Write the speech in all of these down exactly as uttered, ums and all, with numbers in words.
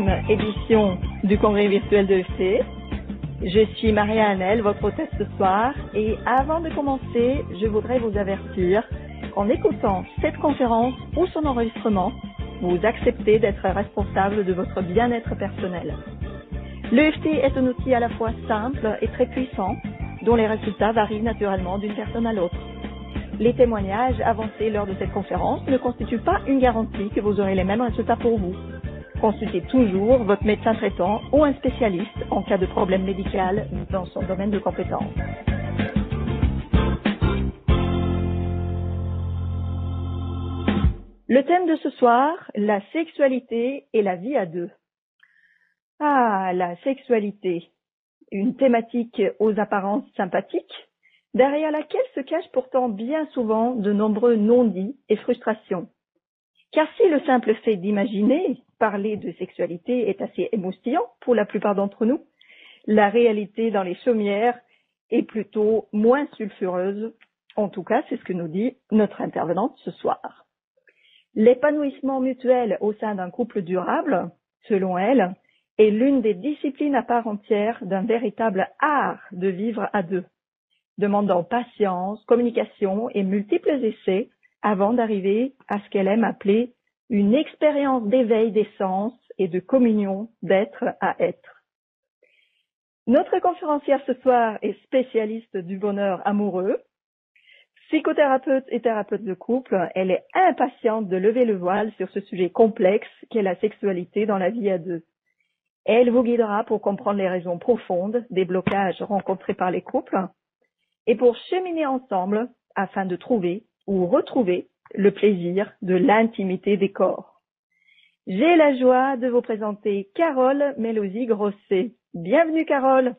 quatrième édition du congrès virtuel de l'E F T. Je suis Maria Hanel, votre hôtesse ce soir, et avant de commencer, je voudrais vous avertir qu'en écoutant cette conférence ou son enregistrement, vous acceptez d'être responsable de votre bien-être personnel. L'E F T est un outil à la fois simple et très puissant, dont les résultats varient naturellement d'une personne à l'autre. Les témoignages avancés lors de cette conférence ne constituent pas une garantie que vous aurez les mêmes résultats pour vous. Consultez toujours votre médecin traitant ou un spécialiste en cas de problème médical dans son domaine de compétence. Le thème de ce soir, la sexualité et la vie à deux. Ah, la sexualité, une thématique aux apparences sympathiques, derrière laquelle se cachent pourtant bien souvent de nombreux non-dits et frustrations. Car si le simple fait d'imaginer parler de sexualité est assez émoustillant pour la plupart d'entre nous, la réalité dans les chaumières est plutôt moins sulfureuse. En tout cas, c'est ce que nous dit notre intervenante ce soir. L'épanouissement mutuel au sein d'un couple durable, selon elle, est l'une des disciplines à part entière d'un véritable art de vivre à deux, demandant patience, communication et multiples essais avant d'arriver à ce qu'elle aime appeler une expérience d'éveil des sens et de communion d'être à être. Notre conférencière ce soir est spécialiste du bonheur amoureux. Psychothérapeute et thérapeute de couple, elle est impatiente de lever le voile sur ce sujet complexe qu'est la sexualité dans la vie à deux. Elle vous guidera pour comprendre les raisons profondes des blocages rencontrés par les couples et pour cheminer ensemble afin de trouver ou retrouver le plaisir de l'intimité des corps. J'ai la joie de vous présenter Carole Mélosy-Grosset. Bienvenue Carole.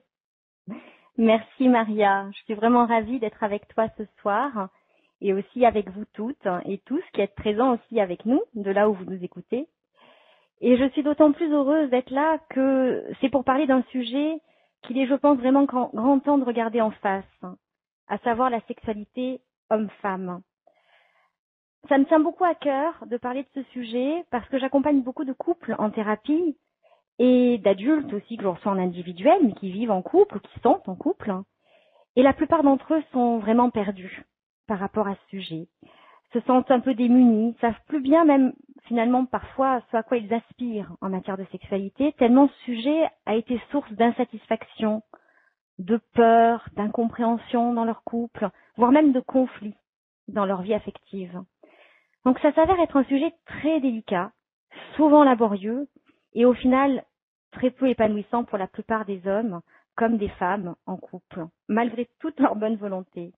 Merci Maria, je suis vraiment ravie d'être avec toi ce soir et aussi avec vous toutes et tous qui êtes présents aussi avec nous de là où vous nous écoutez. Et je suis d'autant plus heureuse d'être là que c'est pour parler d'un sujet qu'il est, je pense, vraiment grand, grand temps de regarder en face, à savoir la sexualité homme-femme. Ça me tient beaucoup à cœur de parler de ce sujet parce que j'accompagne beaucoup de couples en thérapie et d'adultes aussi que je reçois en individuel, mais qui vivent en couple ou qui sont en couple. Et la plupart d'entre eux sont vraiment perdus par rapport à ce sujet, se sentent un peu démunis, savent plus bien même finalement parfois ce à quoi ils aspirent en matière de sexualité, tellement ce sujet a été source d'insatisfaction, de peur, d'incompréhension dans leur couple, voire même de conflits dans leur vie affective. Donc ça s'avère être un sujet très délicat, souvent laborieux et au final très peu épanouissant pour la plupart des hommes comme des femmes en couple, malgré toute leur bonne volonté.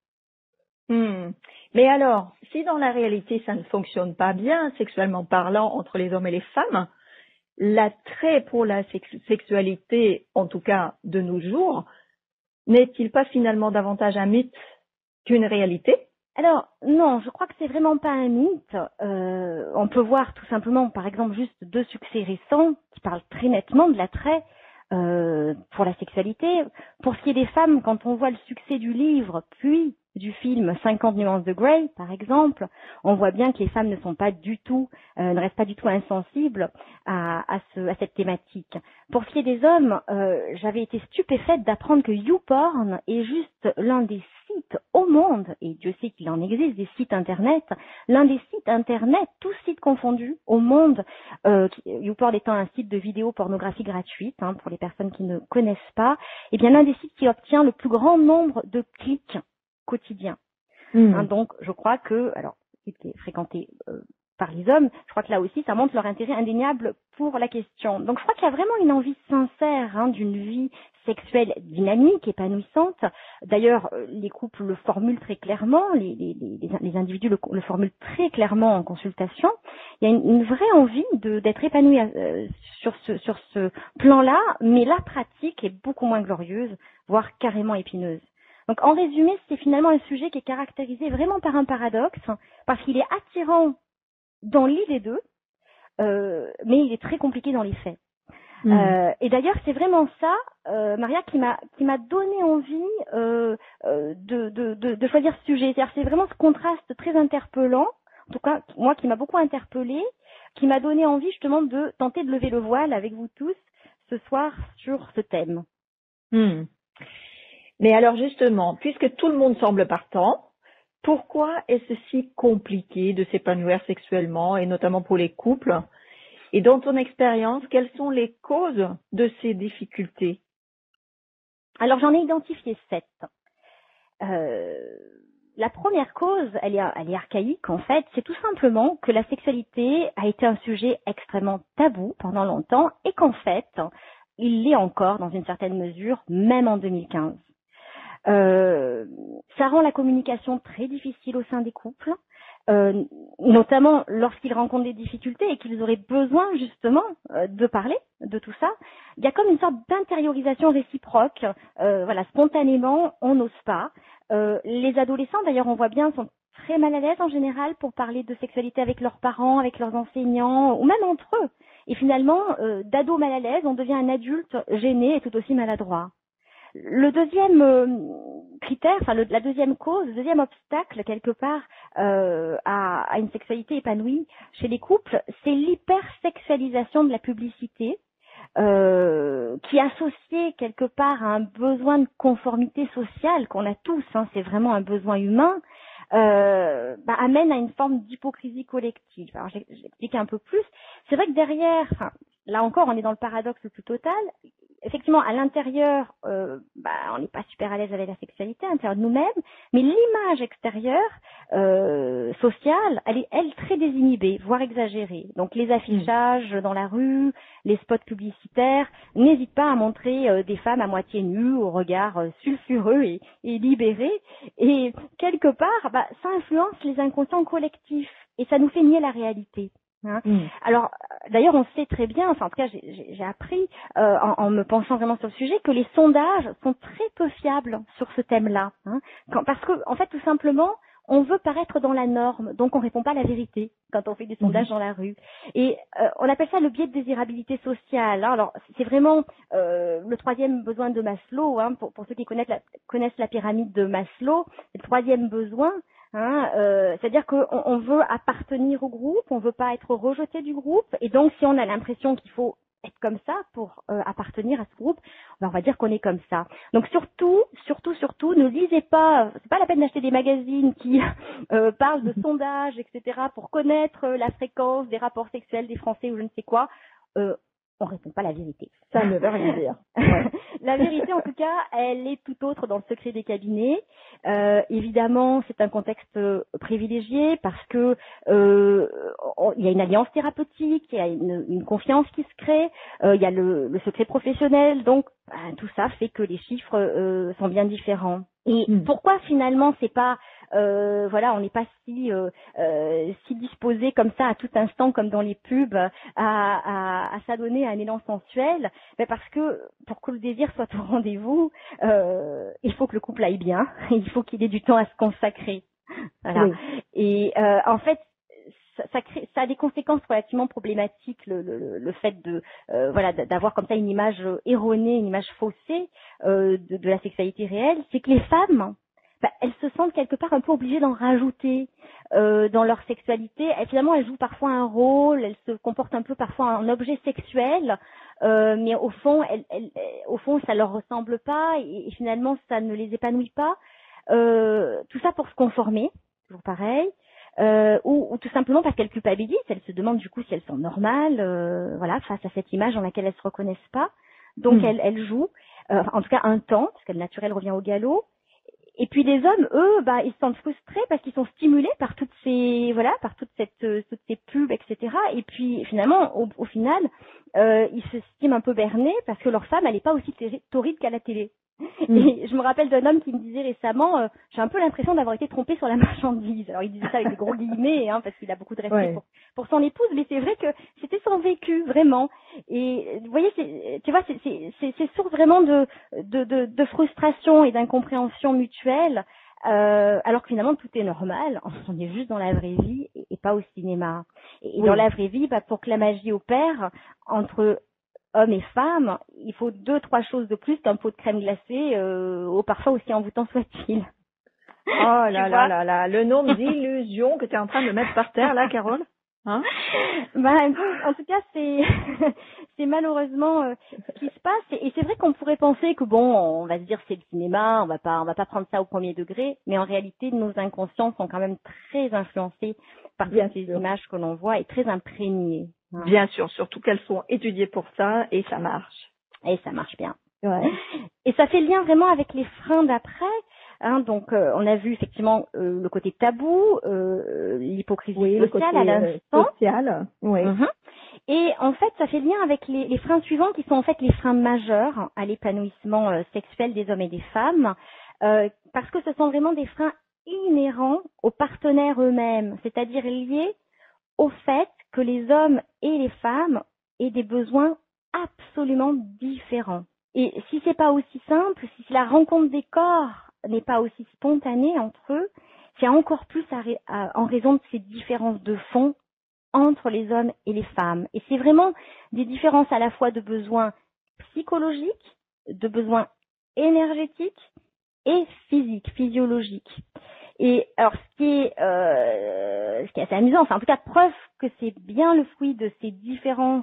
Hmm. Mais alors, si dans la réalité ça ne fonctionne pas bien, sexuellement parlant, entre les hommes et les femmes, l'attrait pour la sex- sexualité, en tout cas de nos jours, n'est-il pas finalement davantage un mythe qu'une réalité ? Alors, non, je crois que c'est vraiment pas un mythe. Euh, on peut voir tout simplement, par exemple, juste deux succès récents qui parlent très nettement de l'attrait euh, pour la sexualité. Pour ce qui est des femmes, quand on voit le succès du livre, puis du film cinquante nuances de Grey, par exemple, on voit bien que les femmes ne sont pas du tout, euh, ne restent pas du tout insensibles à, à, ce, à cette thématique. Pour ce qui est des hommes, euh, j'avais été stupéfaite d'apprendre que YouPorn est juste l'un des sites au monde, et Dieu sait qu'il en existe des sites internet, l'un des sites internet, tous sites confondus au monde, euh, YouPorn étant un site de vidéo pornographie gratuite, hein, pour les personnes qui ne connaissent pas, et bien l'un des sites qui obtient le plus grand nombre de clics quotidien. Mmh. Hein, donc, je crois que, alors, site qui est fréquenté euh, par les hommes, je crois que là aussi, ça montre leur intérêt indéniable pour la question. Donc, je crois qu'il y a vraiment une envie sincère hein, d'une vie sexuelle dynamique, épanouissante. D'ailleurs, les couples le formulent très clairement, les, les, les, les individus le, le formulent très clairement en consultation. Il y a une, une vraie envie de, d'être épanoui euh, sur ce, sur ce plan-là, mais la pratique est beaucoup moins glorieuse, voire carrément épineuse. Donc, en résumé, c'est finalement un sujet qui est caractérisé vraiment par un paradoxe, parce qu'il est attirant dans l'idée d'eux, euh, mais il est très compliqué dans les faits. Mmh. Euh, et d'ailleurs, c'est vraiment ça, euh, Maria, qui m'a qui m'a donné envie euh, euh, de, de, de, de choisir ce sujet. C'est-à-dire, c'est vraiment ce contraste très interpellant, en tout cas, moi, qui m'a beaucoup interpellée, qui m'a donné envie justement de tenter de lever le voile avec vous tous ce soir sur ce thème. Hmm. Mais alors justement, puisque tout le monde semble partant, pourquoi est-ce si compliqué de s'épanouir sexuellement et notamment pour les couples? Et dans ton expérience, quelles sont les causes de ces difficultés? Alors j'en ai identifié sept. Euh, la première cause, elle est, elle est archaïque en fait, c'est tout simplement que la sexualité a été un sujet extrêmement tabou pendant longtemps et qu'en fait, il l'est encore dans une certaine mesure, même en deux mille quinze. Euh, ça rend la communication très difficile au sein des couples, euh, notamment lorsqu'ils rencontrent des difficultés et qu'ils auraient besoin justement euh, de parler de tout ça. Il y a comme une sorte d'intériorisation réciproque. Euh, voilà, spontanément, on n'ose pas. Euh, les adolescents, d'ailleurs, on voit bien, sont très mal à l'aise en général pour parler de sexualité avec leurs parents, avec leurs enseignants, ou même entre eux. Et finalement, euh, d'ado mal à l'aise, on devient un adulte gêné et tout aussi maladroit. Le deuxième euh, critère, enfin le, la deuxième cause, le deuxième obstacle quelque part euh, à, à une sexualité épanouie chez les couples, c'est l'hypersexualisation de la publicité euh, qui est associée quelque part à un besoin de conformité sociale qu'on a tous, hein, c'est vraiment un besoin humain, euh, bah, amène à une forme d'hypocrisie collective. Alors j'explique un peu plus. C'est vrai que derrière, enfin, là encore on est dans le paradoxe le plus total. Effectivement, à l'intérieur, euh, bah, on n'est pas super à l'aise avec la sexualité, à l'intérieur de nous-mêmes, mais l'image extérieure, euh, sociale, elle est, elle, très désinhibée, voire exagérée. Donc, les affichages dans la rue, les spots publicitaires, n'hésitent pas à montrer euh, des femmes à moitié nues, au regard euh, sulfureux et, et libéré. Et quelque part, bah, ça influence les inconscients collectifs et ça nous fait nier la réalité. Hein. Mmh. Alors, d'ailleurs, on sait très bien, enfin en tout cas, j'ai, j'ai appris euh, en, en me penchant vraiment sur le sujet que les sondages sont très peu fiables sur ce thème-là, hein, quand, parce que en fait, tout simplement, on veut paraître dans la norme, donc on répond pas à la vérité quand on fait des sondages mmh. dans la rue. Et euh, on appelle ça le biais de désirabilité sociale. Hein. Alors, c'est vraiment euh, le troisième besoin de Maslow, hein, pour, pour ceux qui connaissent la, connaissent la pyramide de Maslow, le troisième besoin. Hein, euh, c'est-à-dire qu'on on veut appartenir au groupe, on veut pas être rejeté du groupe, et donc si on a l'impression qu'il faut être comme ça pour euh, appartenir à ce groupe, ben on va dire qu'on est comme ça. Donc surtout, surtout, surtout, ne lisez pas, c'est pas la peine d'acheter des magazines qui euh, parlent de sondages, et cetera, pour connaître la fréquence des rapports sexuels des Français ou je ne sais quoi. Euh, on répond pas la vérité. Ça ne veut rien dire. Ouais. La vérité, en tout cas, elle est tout autre dans le secret des cabinets. Euh, évidemment, c'est un contexte privilégié parce que euh, on, il y a une alliance thérapeutique, il y a une, une confiance qui se crée, euh, il y a le, le secret professionnel. Donc, ben, tout ça fait que les chiffres euh, sont bien différents. Et mmh. pourquoi finalement c'est pas euh, voilà on n'est pas si euh, euh, si disposé comme ça à tout instant comme dans les pubs à, à, à s'adonner à un élan sensuel, ben parce que pour que le désir soit au rendez-vous, euh, il faut que le couple aille bien, il faut qu'il ait du temps à se consacrer. Voilà. Oui. Et euh, en fait Ça, ça, crée, ça a des conséquences relativement problématiques, le, le, le fait de euh, voilà d'avoir comme ça une image erronée, une image faussée euh, de, de la sexualité réelle, c'est que les femmes, bah, elles se sentent quelque part un peu obligées d'en rajouter euh, dans leur sexualité. Et finalement, elles jouent parfois un rôle, elles se comportent un peu parfois en objet sexuel, euh, mais au fond, elles, elles, au fond, ça leur ressemble pas et, et finalement, ça ne les épanouit pas. Euh, tout ça pour se conformer, toujours pareil. Euh, ou, ou tout simplement parce qu'elles culpabilisent, elles se demandent du coup si elles sont normales, euh, voilà, face à cette image dans laquelle elles se reconnaissent pas. Donc mmh. elles, elles jouent, euh, en tout cas un temps, parce que le naturel revient au galop. Et puis les hommes, eux, bah ils se sentent frustrés parce qu'ils sont stimulés par toutes ces, voilà, par toute cette, euh, toutes ces pubs, et cetera. Et puis finalement, au, au final, euh, ils se estiment un peu bernés parce que leur femme, elle n'est pas aussi torride qu'à la télé. Mmh. Et je me rappelle d'un homme qui me disait récemment, euh, j'ai un peu l'impression d'avoir été trompé sur la marchandise. Alors il disait ça avec des gros guillemets, hein, parce qu'il a beaucoup de respect ouais. pour, pour son épouse, mais c'est vrai que c'était son vécu vraiment. Et vous voyez, c'est, tu vois, c'est, c'est, c'est, c'est source vraiment de, de, de, de frustration et d'incompréhension mutuelle, euh, alors que finalement tout est normal. On est juste dans la vraie vie et, et pas au cinéma. Et oui. Dans la vraie vie, bah, pour que la magie opère entre hommes et femmes, il faut deux, trois choses de plus qu'un pot de crème glacée, euh, au parfum aussi envoûtant soit-il. Oh là là là là, le nombre d'illusions que tu es en train de mettre par terre là, Carole. Hein? Bah, en tout cas, c'est c'est malheureusement euh, ce qui se passe. Et, et c'est vrai qu'on pourrait penser que bon, on va se dire c'est le cinéma, on va pas on va pas prendre ça au premier degré, mais en réalité, nos inconscients sont quand même très influencés par Bien toutes ces sûr. images que l'on voit et très imprégnés. Hein. Bien sûr, surtout qu'elles sont étudiées pour ça et ça marche. Et ça marche bien. Ouais. Et ça fait lien vraiment avec les freins d'après. Hein, donc, euh, on a vu effectivement euh, le côté tabou, euh, l'hypocrisie Oui, le sociale côté à euh, l'instant. social. Oui. Mhm. Et en fait, ça fait lien avec les, les freins suivants qui sont en fait les freins majeurs à l'épanouissement euh, sexuel des hommes et des femmes, euh, parce que ce sont vraiment des freins inhérents aux partenaires eux-mêmes, c'est-à-dire liés au fait que les hommes et les femmes aient des besoins absolument différents. Et si c'est pas aussi simple, si la rencontre des corps n'est pas aussi spontanée entre eux, c'est encore plus à, à, en raison de ces différences de fond entre les hommes et les femmes. Et c'est vraiment des différences à la fois de besoins psychologiques, de besoins énergétiques et physiques, physiologiques. Et alors, ce qui est, euh, ce qui est assez amusant, enfin en tout cas preuve que c'est bien le fruit de ces différences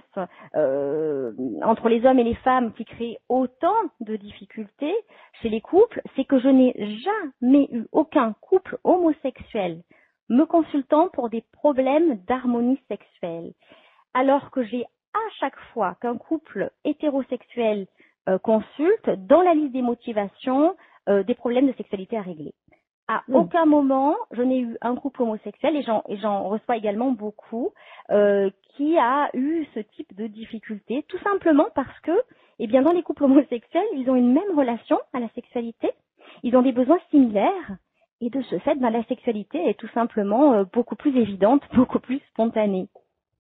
euh, entre les hommes et les femmes qui créent autant de difficultés chez les couples, c'est que je n'ai jamais eu aucun couple homosexuel me consultant pour des problèmes d'harmonie sexuelle, alors que j'ai à chaque fois qu'un couple hétérosexuel euh, consulte, dans la liste des motivations, euh, des problèmes de sexualité à régler. À Mmh. aucun moment, je n'ai eu un couple homosexuel, et j'en, et j'en reçois également beaucoup, euh, qui a eu ce type de difficulté, tout simplement parce que, eh bien, dans les couples homosexuels, ils ont une même relation à la sexualité, ils ont des besoins similaires, et de ce fait, ben, la sexualité est tout simplement euh, beaucoup plus évidente, beaucoup plus spontanée.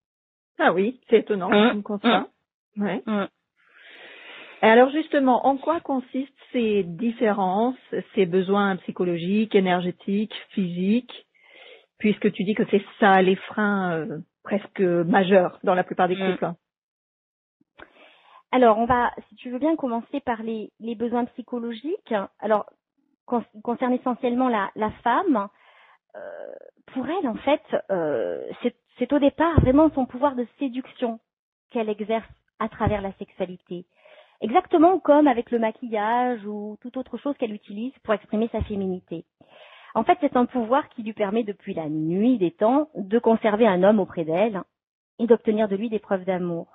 Ah oui, c'est étonnant Mmh. comme constat. Mmh. Ouais. Mmh. Et alors justement, en quoi consistent ces différences, ces besoins psychologiques, énergétiques, physiques, puisque tu dis que c'est ça les freins euh, presque majeurs dans la plupart des Mmh. couples? Alors, on va, si tu veux bien, commencer par les, les besoins psychologiques. Alors, con, concerne essentiellement la, la femme. Euh, pour elle, en fait, euh, c'est, c'est au départ vraiment son pouvoir de séduction qu'elle exerce à travers la sexualité. Exactement comme avec le maquillage ou toute autre chose qu'elle utilise pour exprimer sa féminité. En fait, c'est un pouvoir qui lui permet depuis la nuit des temps de conserver un homme auprès d'elle et d'obtenir de lui des preuves d'amour.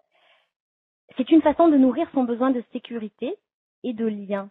C'est une façon de nourrir son besoin de sécurité et de lien.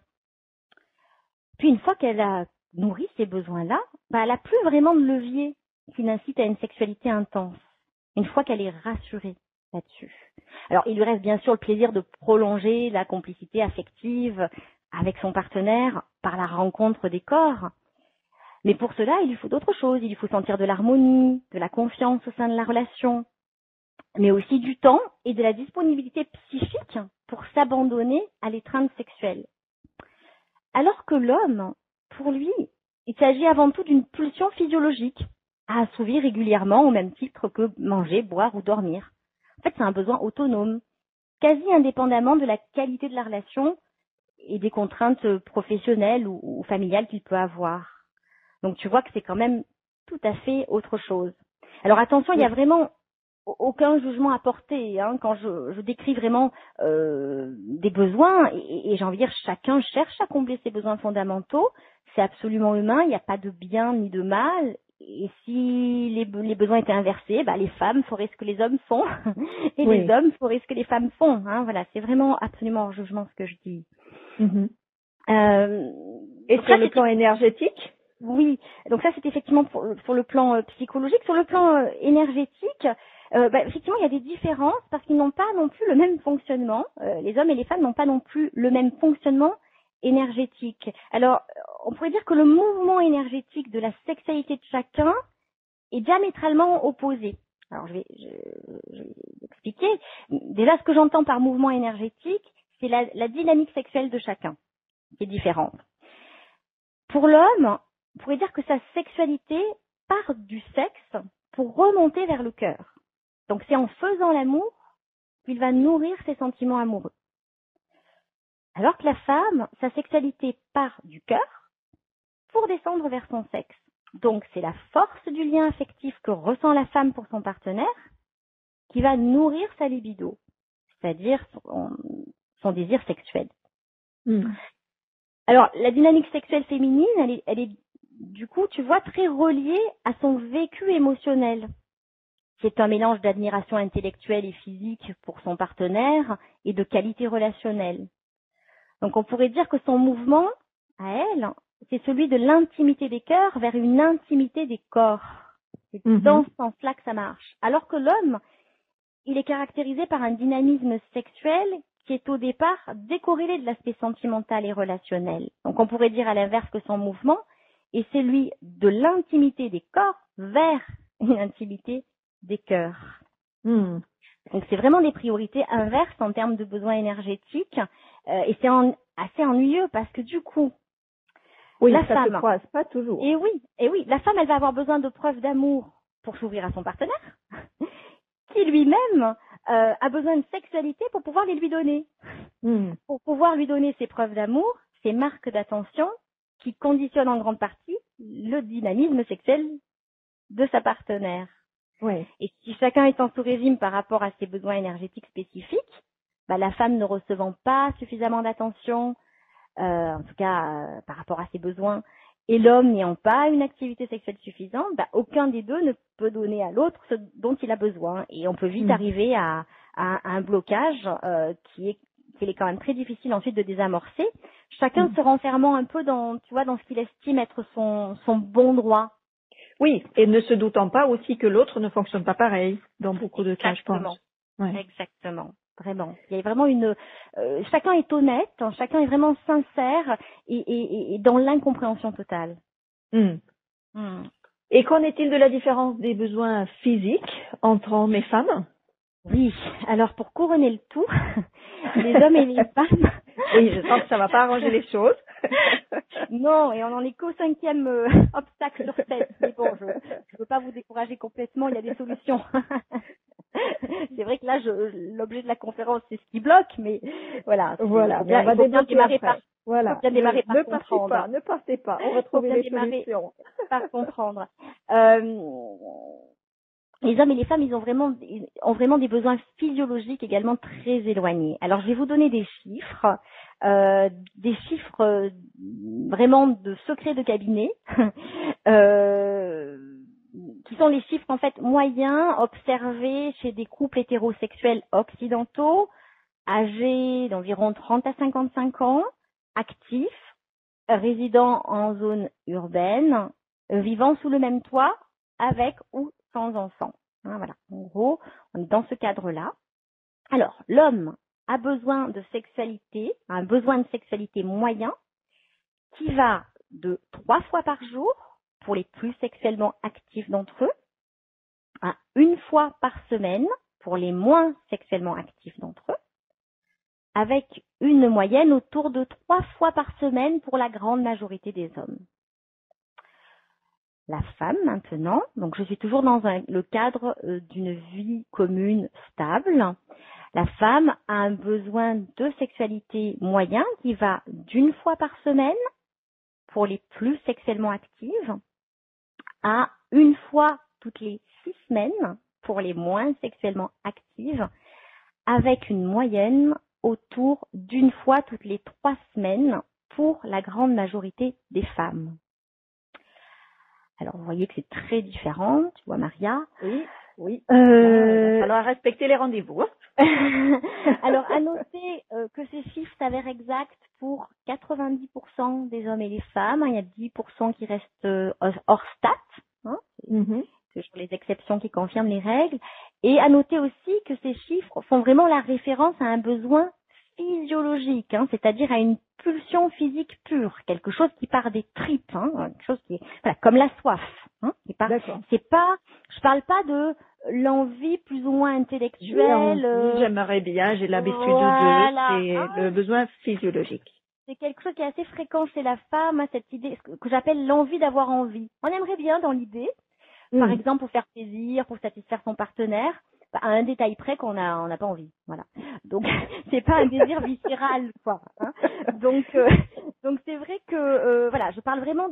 Puis une fois qu'elle a nourri ces besoins-là, bah, elle n'a plus vraiment de levier qui n'incite à une sexualité intense, une fois qu'elle est rassurée là-dessus. Alors, il lui reste bien sûr le plaisir de prolonger la complicité affective avec son partenaire par la rencontre des corps. Mais pour cela, il lui faut d'autres choses. Il lui faut sentir de l'harmonie, de la confiance au sein de la relation, mais aussi du temps et de la disponibilité psychique pour s'abandonner à l'étreinte sexuelle. Alors que l'homme, pour lui, il s'agit avant tout d'une pulsion physiologique à assouvir régulièrement au même titre que manger, boire ou dormir. En fait, c'est un besoin autonome, quasi indépendamment de la qualité de la relation et des contraintes professionnelles ou, ou familiales qu'il peut avoir. Donc tu vois que c'est quand même tout à fait autre chose. Alors attention, il y a vraiment aucun jugement à porter hein, quand je, je décris vraiment euh, des besoins et, et j'ai envie de dire chacun cherche à combler ses besoins fondamentaux. C'est absolument humain, il n'y a pas de bien ni de mal. Et si les, les besoins étaient inversés, bah, les femmes feraient ce que les hommes font et Oui. les hommes feraient ce que les femmes font. Hein, voilà, c'est vraiment absolument hors jugement ce que je dis. Mm-hmm. Euh, et sur ça, le plan énergétique? Oui, donc ça c'est effectivement pour, sur le plan euh, psychologique. Sur le plan euh, énergétique, euh, bah, effectivement il y a des différences parce qu'ils n'ont pas non plus le même fonctionnement. Euh, les hommes et les femmes n'ont pas non plus le même fonctionnement énergétique. Alors on pourrait dire que le mouvement énergétique de la sexualité de chacun est diamétralement opposé. Alors je vais, je, je vais expliquer. Déjà ce que j'entends par mouvement énergétique, c'est la, la dynamique sexuelle de chacun qui est différente. Pour l'homme, on pourrait dire que sa sexualité part du sexe pour remonter vers le cœur. Donc c'est en faisant l'amour qu'il va nourrir ses sentiments amoureux. Alors que la femme, sa sexualité part du cœur pour descendre vers son sexe. Donc, c'est la force du lien affectif que ressent la femme pour son partenaire qui va nourrir sa libido, c'est-à-dire son, son désir sexuel. Mm. Alors, la dynamique sexuelle féminine, elle est, elle est, du coup, tu vois, très reliée à son vécu émotionnel. C'est un mélange d'admiration intellectuelle et physique pour son partenaire et de qualité relationnelle. Donc, on pourrait dire que son mouvement, à elle, c'est celui de l'intimité des cœurs vers une intimité des corps. C'est Mm-hmm. dans ce sens-là que ça marche. Alors que l'homme, il est caractérisé par un dynamisme sexuel qui est au départ décorrélé de l'aspect sentimental et relationnel. Donc, on pourrait dire à l'inverse que son mouvement est celui de l'intimité des corps vers une intimité des cœurs. Mm. Donc, c'est vraiment des priorités inverses en termes de besoins énergétiques. Euh, et c'est en, assez ennuyeux parce que du coup, Oui, la ça femme, se croise pas toujours. et oui, et oui, la femme, elle va avoir besoin de preuves d'amour pour s'ouvrir à son partenaire, qui lui-même euh, a besoin de sexualité pour pouvoir les lui donner. Mm. Pour pouvoir lui donner ses preuves d'amour, ses marques d'attention, qui conditionnent en grande partie le dynamisme sexuel de sa partenaire. Ouais. Et si chacun est en sous-régime par rapport à ses besoins énergétiques spécifiques, bah, la femme ne recevant pas suffisamment d'attention, euh, en tout cas euh, par rapport à ses besoins, et l'homme n'ayant pas une activité sexuelle suffisante, bah, aucun des deux ne peut donner à l'autre ce dont il a besoin. Et on peut vite Mm. arriver à, à, à un blocage euh, qui est qu'il est quand même très difficile ensuite de désamorcer. Chacun Mm. se renfermant un peu dans, tu vois, dans ce qu'il estime être son, son bon droit. Oui, et ne se doutant pas aussi que l'autre ne fonctionne pas pareil dans beaucoup de cas, je Exactement. pense. Ouais. Exactement. Vraiment. Il y a vraiment une, euh, chacun est honnête, hein, chacun est vraiment sincère et, et, et dans l'incompréhension totale. Mm. Hmm. Et qu'en est-il de la différence des besoins physiques entre hommes et femmes? Oui. Alors pour couronner le tout, les hommes et les femmes. Oui, je sens que ça va pas arranger les choses. Non, et on en est qu'au cinquième euh, obstacle sur sept. Mais bon, je ne veux pas vous décourager complètement, il y a des solutions. C'est vrai que là, je, l'objet de la conférence, c'est ce qui bloque, mais voilà. Voilà, Bien, on va il faut bien débloquer démarrer après. par, Voilà. faut bien démarrer ne, par ne partez comprendre. pas, ne partez pas. On va Faut trouver bien les démarrer solutions. par comprendre. Euh, les hommes et les femmes, ils ont vraiment, ils ont vraiment des besoins physiologiques également très éloignés. Alors, je vais vous donner des chiffres, euh, des chiffres euh, vraiment de secret de cabinet, euh, qui sont les chiffres en fait moyens observés chez des couples hétérosexuels occidentaux, âgés d'environ trente à cinquante-cinq ans, actifs, résidant en zone urbaine, vivant sous le même toit, avec ou sans enfants. Hein, voilà. En gros, on est dans ce cadre-là. Alors, l'homme a besoin de sexualité, un besoin de sexualité moyen, qui va de trois fois par jour pour les plus sexuellement actifs d'entre eux, à une fois par semaine pour les moins sexuellement actifs d'entre eux, avec une moyenne autour de trois fois par semaine pour la grande majorité des hommes. La femme, maintenant, donc je suis toujours dans un, le cadre euh, d'une vie commune stable. La femme a un besoin de sexualité moyen qui va d'une fois par semaine pour les plus sexuellement actives à une fois toutes les six semaines pour les moins sexuellement actives, avec une moyenne autour d'une fois toutes les trois semaines pour la grande majorité des femmes. Alors, vous voyez que c'est très différent, tu vois, Maria. Oui, oui. Euh... Là, il va falloir respecter les rendez-vous. Alors, à noter euh, que ces chiffres s'avèrent exacts pour quatre-vingt-dix pour cent des hommes et des femmes. Il y a dix pour cent qui restent euh, hors stats. Hein, Mm-hmm. toujours les exceptions qui confirment les règles. Et à noter aussi que ces chiffres font vraiment la référence à un besoin physiologique, hein, c'est-à-dire à une pulsion physique pure, quelque chose qui part des tripes, hein, quelque chose qui est voilà, comme la soif. Hein, qui part, c'est pas, je parle pas de l'envie plus ou moins intellectuelle. Euh, J'aimerais bien, j'ai l'habitude voilà. de, c'est ah, le besoin physiologique. C'est quelque chose qui est assez fréquent chez la femme, hein, cette idée que, que j'appelle l'envie d'avoir envie. On aimerait bien dans l'idée, mmh. par exemple pour faire plaisir, pour satisfaire son partenaire, à un détail près qu'on a, on n'a pas envie, voilà. Donc c'est pas un désir viscéral, quoi. Hein. Donc, euh, donc c'est vrai que, euh, voilà, je parle vraiment de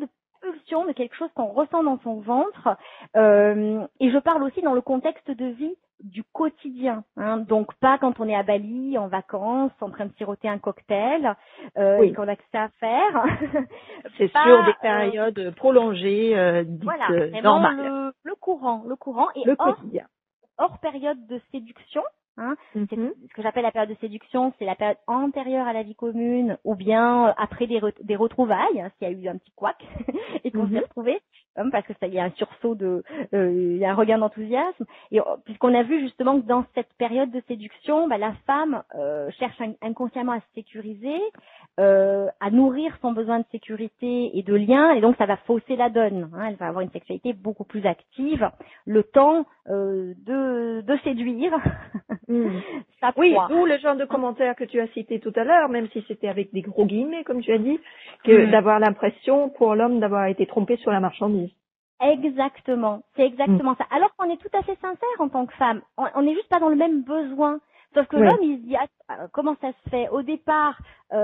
pulsion, de quelque chose qu'on ressent dans son ventre. Euh, et je parle aussi dans le contexte de vie du quotidien, hein, donc pas quand on est à Bali, en vacances, en train de siroter un cocktail euh, Oui. et qu'on a que ça à faire. C'est Pas, sur des euh, périodes prolongées, euh, dites voilà, euh, vraiment normales. le, le courant, le courant et Le hors, quotidien. hors période de séduction. Hein, c'est Mhm. ce que j'appelle la période de séduction, c'est la période antérieure à la vie commune ou bien euh, après des, re- des retrouvailles, hein, s'il y a eu un petit couac et qu'on Mhm. s'est retrouvés, hein, parce que ça y a un sursaut de, euh, il y a un regain d'enthousiasme. Et euh, puisqu'on a vu justement que dans cette période de séduction, bah, la femme euh, cherche in- inconsciemment à se sécuriser, euh, à nourrir son besoin de sécurité et de lien, et donc ça va fausser la donne. Hein, elle va avoir une sexualité beaucoup plus active, le temps euh, de, de séduire. Mm. Ça Oui, proie. d'où le genre de commentaires que tu as cité tout à l'heure, même si c'était avec des gros guillemets, comme tu as dit, que Mm. d'avoir l'impression pour l'homme d'avoir été trompé sur la marchandise. Exactement, c'est exactement ça. Alors qu'on est tout à fait sincère en tant que femme, on on n'est juste pas dans le même besoin. Sauf que Oui. l'homme, il se dit, ah, euh, comment ça se fait? Au départ,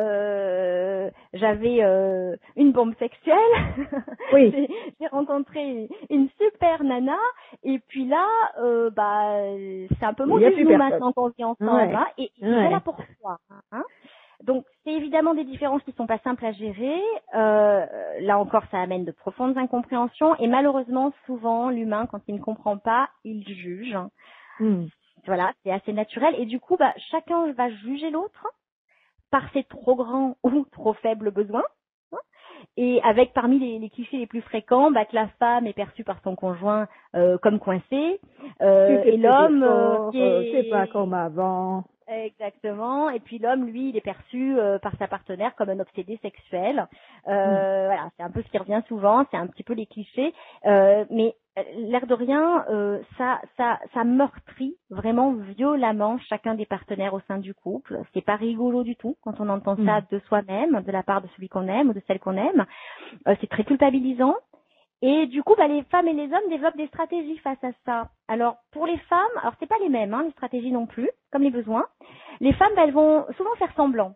euh, j'avais euh, une bombe sexuelle, Oui. j'ai j'ai rencontré une super nana, et puis là, euh, bah, c'est un peu Il mon y a du plus genou personne. maintenant qu'on vit ensemble, Ouais. hein, et, et Ouais. voilà pourquoi. Hein. Donc, c'est évidemment des différences qui sont pas simples à gérer. Euh, là encore, ça amène de profondes incompréhensions. Et malheureusement, souvent, l'humain, quand il ne comprend pas, il juge. Mm. Voilà, c'est assez naturel. Et du coup, bah, chacun va juger l'autre par ses trop grands ou trop faibles besoins. Et avec parmi les, les clichés les plus fréquents, bah, que la femme est perçue par son conjoint euh, comme coincée, euh, Tu fais et plus l'homme euh, d'efforts, qui euh, c'est pas est comme avant. exactement. Et puis l'homme, lui, il est perçu euh, par sa partenaire comme un obsédé sexuel. Mm. Euh, voilà, c'est un peu ce qui revient souvent, c'est un petit peu les clichés. Euh, mais euh, l'air de rien, euh, ça, ça, ça meurtrit vraiment violemment chacun des partenaires au sein du couple. C'est pas rigolo du tout quand on entend Mm. ça de soi-même, de la part de celui qu'on aime ou de celle qu'on aime. Euh, c'est très culpabilisant. Et du coup, bah, les femmes et les hommes développent des stratégies face à ça. Alors, pour les femmes, alors c'est pas les mêmes, hein, les stratégies non plus, comme les besoins. Les femmes, bah, elles vont souvent faire semblant,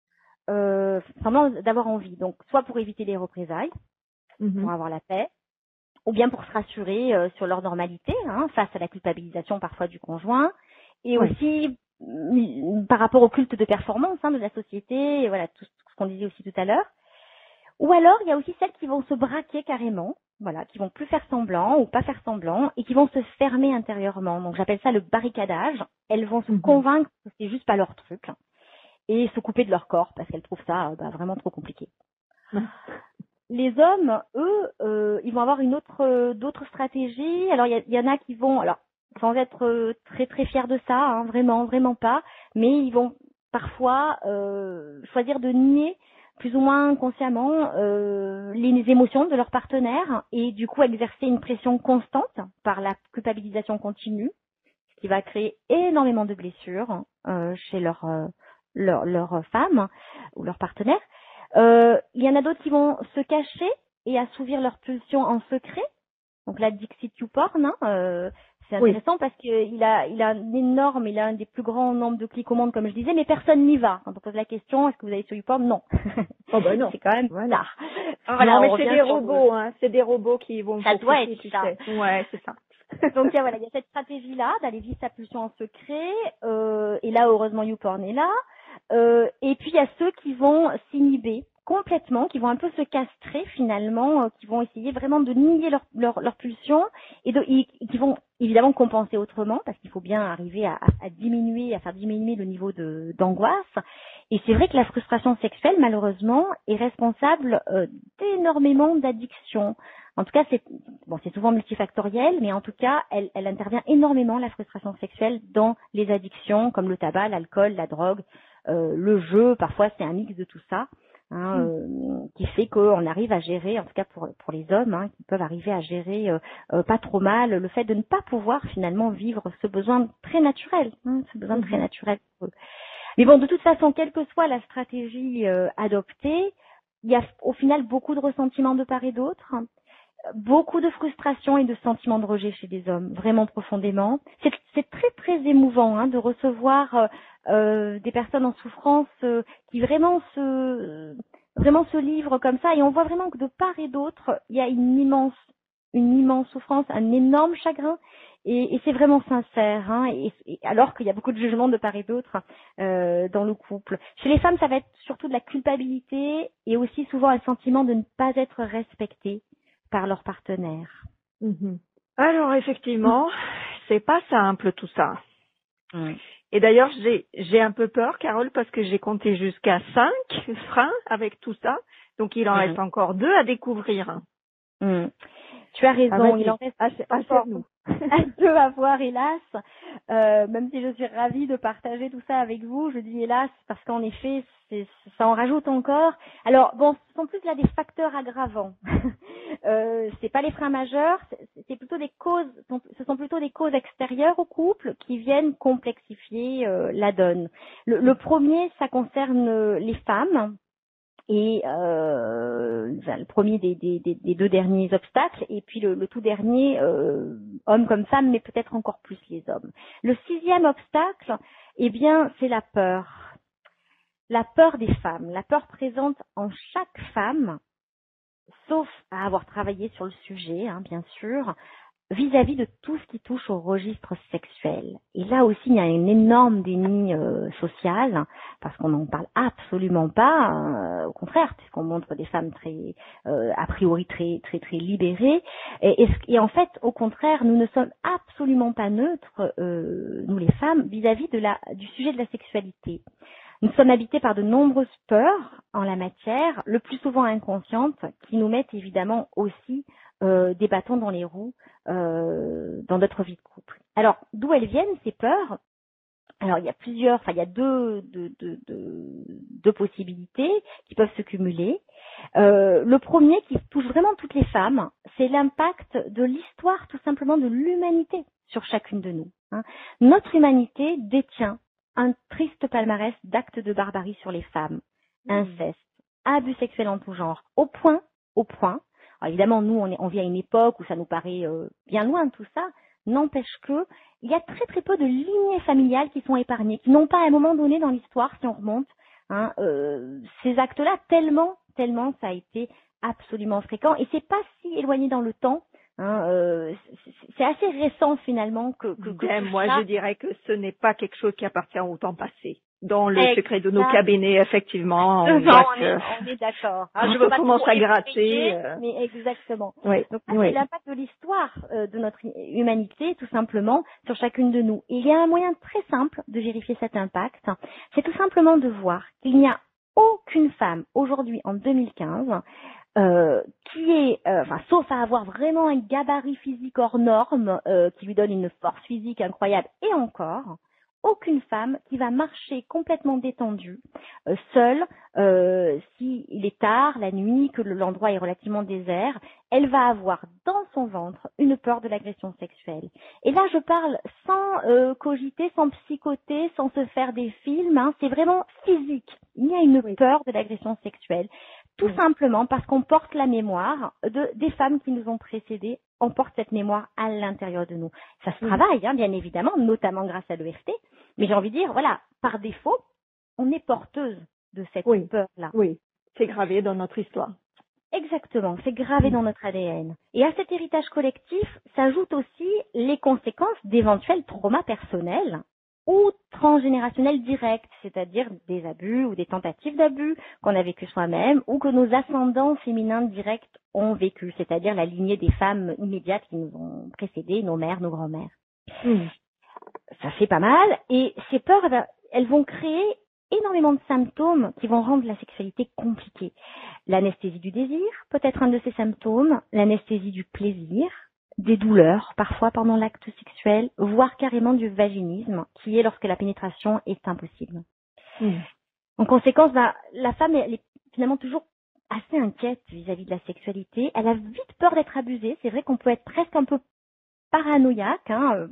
euh, semblant d'avoir envie. Donc, soit pour éviter les représailles, Mhm. pour avoir la paix, ou bien pour se rassurer euh, sur leur normalité, hein, face à la culpabilisation parfois du conjoint, et Ouais. aussi mm, par rapport au culte de performance hein, de la société, et voilà tout ce qu'on disait aussi tout à l'heure. Ou alors, il y a aussi celles qui vont se braquer carrément, voilà, qui vont plus faire semblant ou pas faire semblant et qui vont se fermer intérieurement. Donc, j'appelle ça le barricadage. Elles vont se Mhm. convaincre que c'est juste pas leur truc et se couper de leur corps parce qu'elles trouvent ça bah, vraiment trop compliqué. Les hommes, eux, euh, ils vont avoir une autre, euh, d'autres stratégies. Alors, il y, y en a qui vont, alors, sans être euh, très très fiers de ça, hein, vraiment, vraiment pas, mais ils vont parfois euh, choisir de nier plus ou moins consciemment euh, les émotions de leur partenaire et du coup exercer une pression constante par la culpabilisation continue, ce qui va créer énormément de blessures euh, chez leur, euh, leur leur femme ou leur partenaire. Euh, il y en a d'autres qui vont se cacher et assouvir leurs pulsions en secret. Donc la Dixit YouPorn, hein, euh, c'est Oui. intéressant parce qu'il a, il a un énorme, il a un des plus grands nombres de clics au monde, comme je disais, mais personne n'y va. Quand on pose la question, est-ce que vous allez sur YouPorn? Non. Oh ben non. C'est quand même Voilà. tard. Voilà, Non, mais on c'est revient des sur robots, hein. C'est des robots qui vont ça pour doit cliquer, être tu ça. sais. Ouais, c'est ça. Donc il y a, voilà, il y a cette stratégie-là d'aller vivre sa pulsion en secret. Euh, et là, heureusement, YouPorn est là. Euh, et puis il y a ceux qui vont s'inhiber complètement, qui vont un peu se castrer finalement, euh, qui vont essayer vraiment de nier leur, leur, leur pulsion et, de, et qui vont évidemment compenser autrement parce qu'il faut bien arriver à, à, à diminuer, à faire diminuer le niveau de, d'angoisse. Et c'est vrai que la frustration sexuelle, malheureusement, est responsable euh, d'énormément d'addictions. En tout cas, c'est bon, c'est souvent multifactoriel, mais en tout cas, elle, elle intervient énormément, la frustration sexuelle, dans les addictions comme le tabac, l'alcool, la drogue, euh, le jeu. Parfois, c'est un mix de tout ça. Hein, euh, qui fait qu'on arrive à gérer, en tout cas pour pour les hommes, hein, qui peuvent arriver à gérer euh, euh, pas trop mal le fait de ne pas pouvoir finalement vivre ce besoin très naturel, hein, ce besoin Mhm. très naturel pour eux. Mais bon, de toute façon, quelle que soit la stratégie euh, adoptée, il y a au final beaucoup de ressentiments de part et d'autre, beaucoup de frustration et de sentiments de rejet chez les hommes, vraiment profondément. C'est, c'est très très émouvant hein, de recevoir euh, euh, des personnes en souffrance euh, qui vraiment se vraiment ce livre comme ça, et on voit vraiment que de part et d'autre, il y a une immense, une immense souffrance, un énorme chagrin, et, et c'est vraiment sincère, hein, et, et alors qu'il y a beaucoup de jugements de part et d'autre euh, dans le couple. Chez les femmes, ça va être surtout de la culpabilité et aussi souvent un sentiment de ne pas être respecté par leur partenaire. Mhm. Alors effectivement, c'est pas simple tout ça. Mm. Et d'ailleurs, j'ai j'ai un peu peur, Carole, parce que j'ai compté jusqu'à cinq freins avec tout ça. Donc il en Mm. reste encore deux à découvrir. Mm. Tu as raison, Ah, il en reste assez, encore nous. un peu à voir, hélas. Euh, même si je suis ravie de partager tout ça avec vous, je dis hélas parce qu'en effet, c'est, ça en rajoute encore. Alors bon, ce sont plus là des facteurs aggravants. euh, c'est pas les freins majeurs, c'est, c'est plutôt des causes. Ce sont plutôt des causes extérieures au couple qui viennent complexifier euh, la donne. Le, le premier, ça concerne les femmes. Et euh, le premier des, des, des, des deux derniers obstacles, et puis le, le tout dernier, euh, hommes comme femmes, mais peut-être encore plus les hommes. Le sixième obstacle, eh bien, c'est la peur. La peur des femmes, la peur présente en chaque femme, sauf à avoir travaillé sur le sujet, hein, bien sûr, vis-à-vis de tout ce qui touche au registre sexuel. Et là aussi, il y a un énorme déni euh, social, parce qu'on n'en parle absolument pas, euh, au contraire, puisqu'on montre des femmes très, euh, a priori très, très, très libérées. Et, et, et en fait, au contraire, nous ne sommes absolument pas neutres, euh, nous les femmes, vis-à-vis de la, du sujet de la sexualité. Nous sommes habités par de nombreuses peurs en la matière, le plus souvent inconscientes, qui nous mettent évidemment aussi euh, des bâtons dans les roues euh, dans notre vie de couple. Alors, d'où elles viennent ces peurs? Alors, il y a plusieurs, enfin, il y a deux, deux, deux, deux, deux possibilités qui peuvent se cumuler. Euh, le premier, qui touche vraiment toutes les femmes, c'est l'impact de l'histoire, tout simplement, de l'humanité sur chacune de nous. Hein. Notre humanité détient un triste palmarès d'actes de barbarie sur les femmes, mmh. inceste, abus sexuels en tout genre, au point, au point. Alors évidemment, nous, on, est, on vit à une époque où ça nous paraît euh, bien loin de tout ça. N'empêche que il y a très très peu de lignées familiales qui sont épargnées, qui n'ont pas à un moment donné dans l'histoire, si on remonte, hein, euh, ces actes-là, tellement, tellement ça a été absolument fréquent. Et c'est pas si éloigné dans le temps. Hein, euh, c'est assez récent finalement que, que, que ben, moi ça. Je dirais que ce n'est pas quelque chose qui appartient au temps passé. Dans le exact. secret de nos cabinets, effectivement, on, non, voit on, que... est, on est d'accord. Ah, je veux commencer à gratter. Euh... Mais exactement. Oui, Donc ça, oui. c'est l'impact de l'histoire euh, de notre humanité, tout simplement, sur chacune de nous. Et il y a un moyen très simple de vérifier cet impact, c'est tout simplement de voir qu'il n'y a aucune femme aujourd'hui en deux mille quinze Euh, qui est, euh, enfin, sauf à avoir vraiment un gabarit physique hors norme, euh, qui lui donne une force physique incroyable, et encore, aucune femme qui va marcher complètement détendue, euh, seule, euh, s'il est tard, la nuit, que l'endroit est relativement désert, elle va avoir dans son ventre une peur de l'agression sexuelle. Et là, je parle sans euh, cogiter, sans psychoter, sans se faire des films, hein, c'est vraiment physique. Il y a une oui. peur de l'agression sexuelle. Tout oui. simplement parce qu'on porte la mémoire de, des femmes qui nous ont précédées, on porte cette mémoire à l'intérieur de nous. Ça se oui. travaille, hein, bien évidemment, notamment grâce à l'E F T, mais j'ai envie de dire, voilà, par défaut, on est porteuse de cette oui. peur-là. Oui, c'est gravé dans notre histoire. Exactement, c'est gravé oui. dans notre A D N. Et à cet héritage collectif s'ajoutent aussi les conséquences d'éventuels traumas personnels ou transgénérationnels directs, c'est-à-dire des abus ou des tentatives d'abus qu'on a vécu soi-même ou que nos ascendants féminins directs ont vécu, c'est-à-dire la lignée des femmes immédiates qui nous ont précédées, nos mères, nos grands-mères. Mmh. Ça fait pas mal, et ces peurs, elles vont créer énormément de symptômes qui vont rendre la sexualité compliquée. L'anesthésie du désir peut être un de ces symptômes, l'anesthésie du plaisir, des douleurs, parfois pendant l'acte sexuel, voire carrément du vaginisme, qui est lorsque la pénétration est impossible. Mmh. En conséquence, bah, la femme, elle est finalement toujours assez inquiète vis-à-vis de la sexualité. Elle a vite peur d'être abusée. C'est vrai qu'on peut être presque un peu paranoïaque, hein,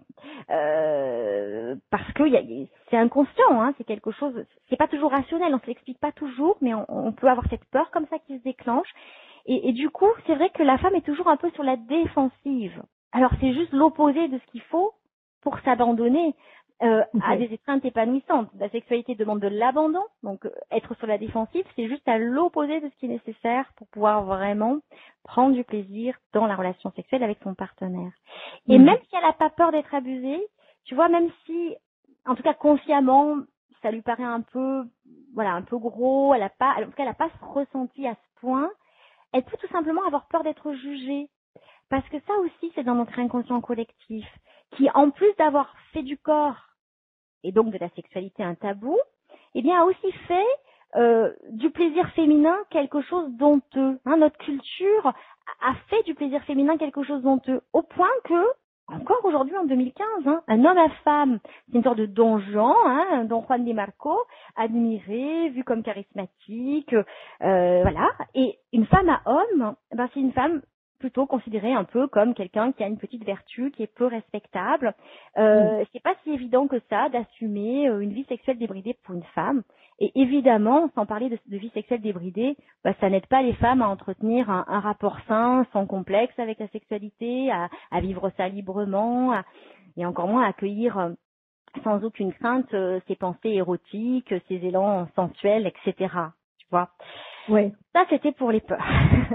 euh, parce que y a, c'est inconscient, hein, c'est quelque chose, c'est pas toujours rationnel, on se l'explique pas toujours, mais on, on peut avoir cette peur comme ça qui se déclenche. Et, et du coup, c'est vrai que la femme est toujours un peu sur la défensive. Alors c'est juste l'opposé de ce qu'il faut pour s'abandonner. euh, Oui. à des étreintes épanouissantes. La sexualité demande de l'abandon, donc euh, être sur la défensive, c'est juste à l'opposé de ce qui est nécessaire pour pouvoir vraiment prendre du plaisir dans la relation sexuelle avec son partenaire. Et Mhm. même si elle n'a pas peur d'être abusée, tu vois, même si, en tout cas consciemment, ça lui paraît un peu, voilà, un peu gros, elle a pas, en tout cas, elle n'a pas ressenti à ce point, elle peut tout simplement avoir peur d'être jugée. Parce que ça aussi, c'est dans notre inconscient collectif, qui, en plus d'avoir fait du corps et donc de la sexualité un tabou, eh bien, a aussi fait euh, du plaisir féminin quelque chose d'honteux. Hein, notre culture a fait du plaisir féminin quelque chose d'honteux, au point que, encore aujourd'hui en deux mille quinze, hein, un homme à femme, c'est une sorte de don Juan, hein, don Juan de Marco, admiré, vu comme charismatique, euh, voilà. Et une femme à homme, ben c'est une femme plutôt considérée un peu comme quelqu'un qui a une petite vertu, qui est peu respectable. Euh, Mm. c'est pas si évident que ça d'assumer euh, une vie sexuelle débridée pour une femme. Et évidemment, sans parler de, de vie sexuelle débridée, bah, ça n'aide pas les femmes à entretenir un, un rapport sain, sans complexe avec la sexualité, à, à vivre ça librement, à- et encore moins à accueillir euh, sans aucune crainte euh, ses pensées érotiques, ses élans sensuels, et cetera. Tu vois. Oui. Ça, c'était pour les peurs.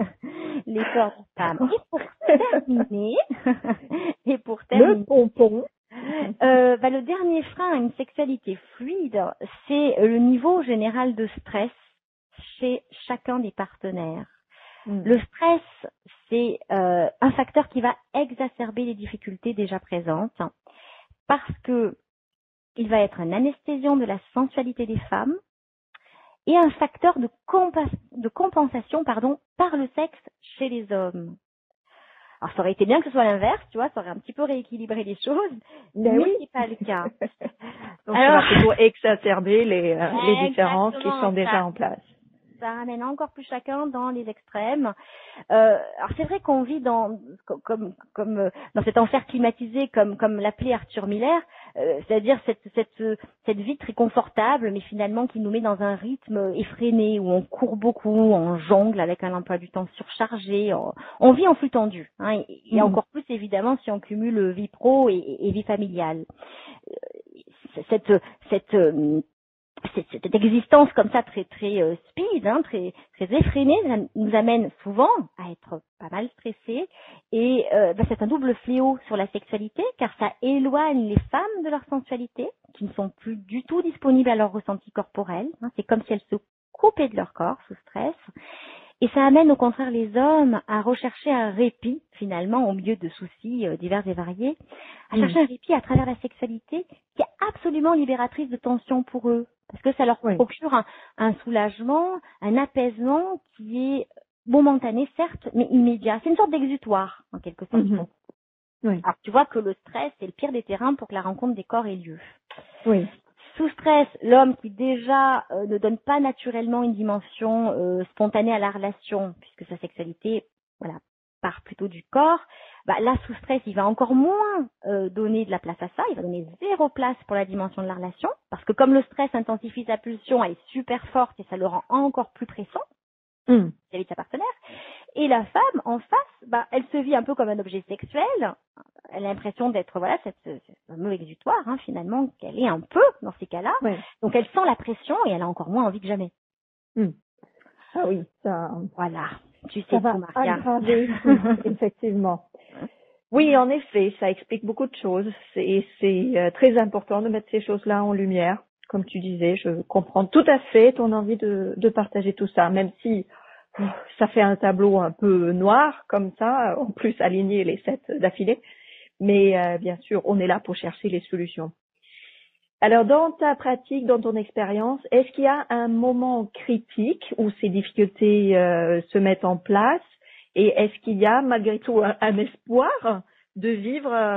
Les peurs des femmes. D'accord. Et pour terminer, et pour Le terminer, pompon. euh, bah, le dernier frein à une sexualité fluide, c'est le niveau général de stress chez chacun des partenaires. Mm. Le stress, c'est euh, un facteur qui va exacerber les difficultés déjà présentes parce que il va être un anesthésiant de la sensualité des femmes et un facteur de, compa- de compensation pardon, par le sexe chez les hommes. Alors, ça aurait été bien que ce soit l'inverse, tu vois, ça aurait un petit peu rééquilibré les choses, Ben mais oui. c'est pas le cas. Donc, Alors, ça va plutôt exacerber les, euh, les différences qui exactement, sont déjà ça, en place. ça ramène encore plus chacun dans les extrêmes. Euh, alors c'est vrai qu'on vit dans comme comme euh, dans cet enfer climatisé, comme comme l'appelait Arthur Miller, euh, c'est-à-dire cette cette cette vie très confortable, mais finalement qui nous met dans un rythme effréné où on court beaucoup, on jongle avec un emploi du temps surchargé, on, on vit en flux tendu. Hein, et, et Mhm. encore plus évidemment si on cumule vie pro et, et vie familiale. Euh, Cette cette euh, cette, cette existence comme ça très très euh, speed, hein, très très effrénée, ça nous amène souvent à être pas mal stressés et euh, ben, c'est un double fléau sur la sexualité car ça éloigne les femmes de leur sensualité qui ne sont plus du tout disponibles à leur ressenti corporel. Hein, c'est comme si elles se coupaient de leur corps sous stress. Et ça amène au contraire les hommes à rechercher un répit, finalement, au milieu de soucis euh, divers et variés, à chercher un répit à travers la sexualité qui est absolument libératrice de tension pour eux. Parce que ça leur Oui. procure un, un soulagement, un apaisement qui est momentané, certes, mais immédiat. C'est une sorte d'exutoire, en quelque sorte. Mhm. Oui. Alors, tu vois que le stress, c'est le pire des terrains pour que la rencontre des corps ait lieu. Oui. Sous stress, l'homme qui déjà euh, ne donne pas naturellement une dimension euh, spontanée à la relation, puisque sa sexualité, voilà, part plutôt du corps, bah là sous stress, il va encore moins euh, donner de la place à ça, il va donner zéro place pour la dimension de la relation, parce que comme le stress intensifie sa pulsion, elle est super forte et ça le rend encore plus pressant Mm. vis-à-vis de sa partenaire. Et la femme, en face, bah, elle se vit un peu comme un objet sexuel. Elle a l'impression d'être, voilà, cette, ce fameux exutoire, hein, finalement, qu'elle est un peu dans ces cas-là. Oui. Donc, elle sent la pression et elle a encore moins envie que jamais. Mm. Ah oui, ça, Voilà. Tu ça sais va tout, Maria. aggraver, oui, effectivement. Oui, en effet, ça explique beaucoup de choses. C'est, c'est euh, très important de mettre ces choses-là en lumière. Comme tu disais, je comprends tout à fait ton envie de, de partager tout ça, même si pff, ça fait un tableau un peu noir comme ça, en plus aligner les sept d'affilée. Mais euh, bien sûr, on est là pour chercher les solutions. Alors, dans ta pratique, dans ton expérience, est-ce qu'il y a un moment critique où ces difficultés euh, se mettent en place et est-ce qu'il y a malgré tout un, un espoir de vivre euh,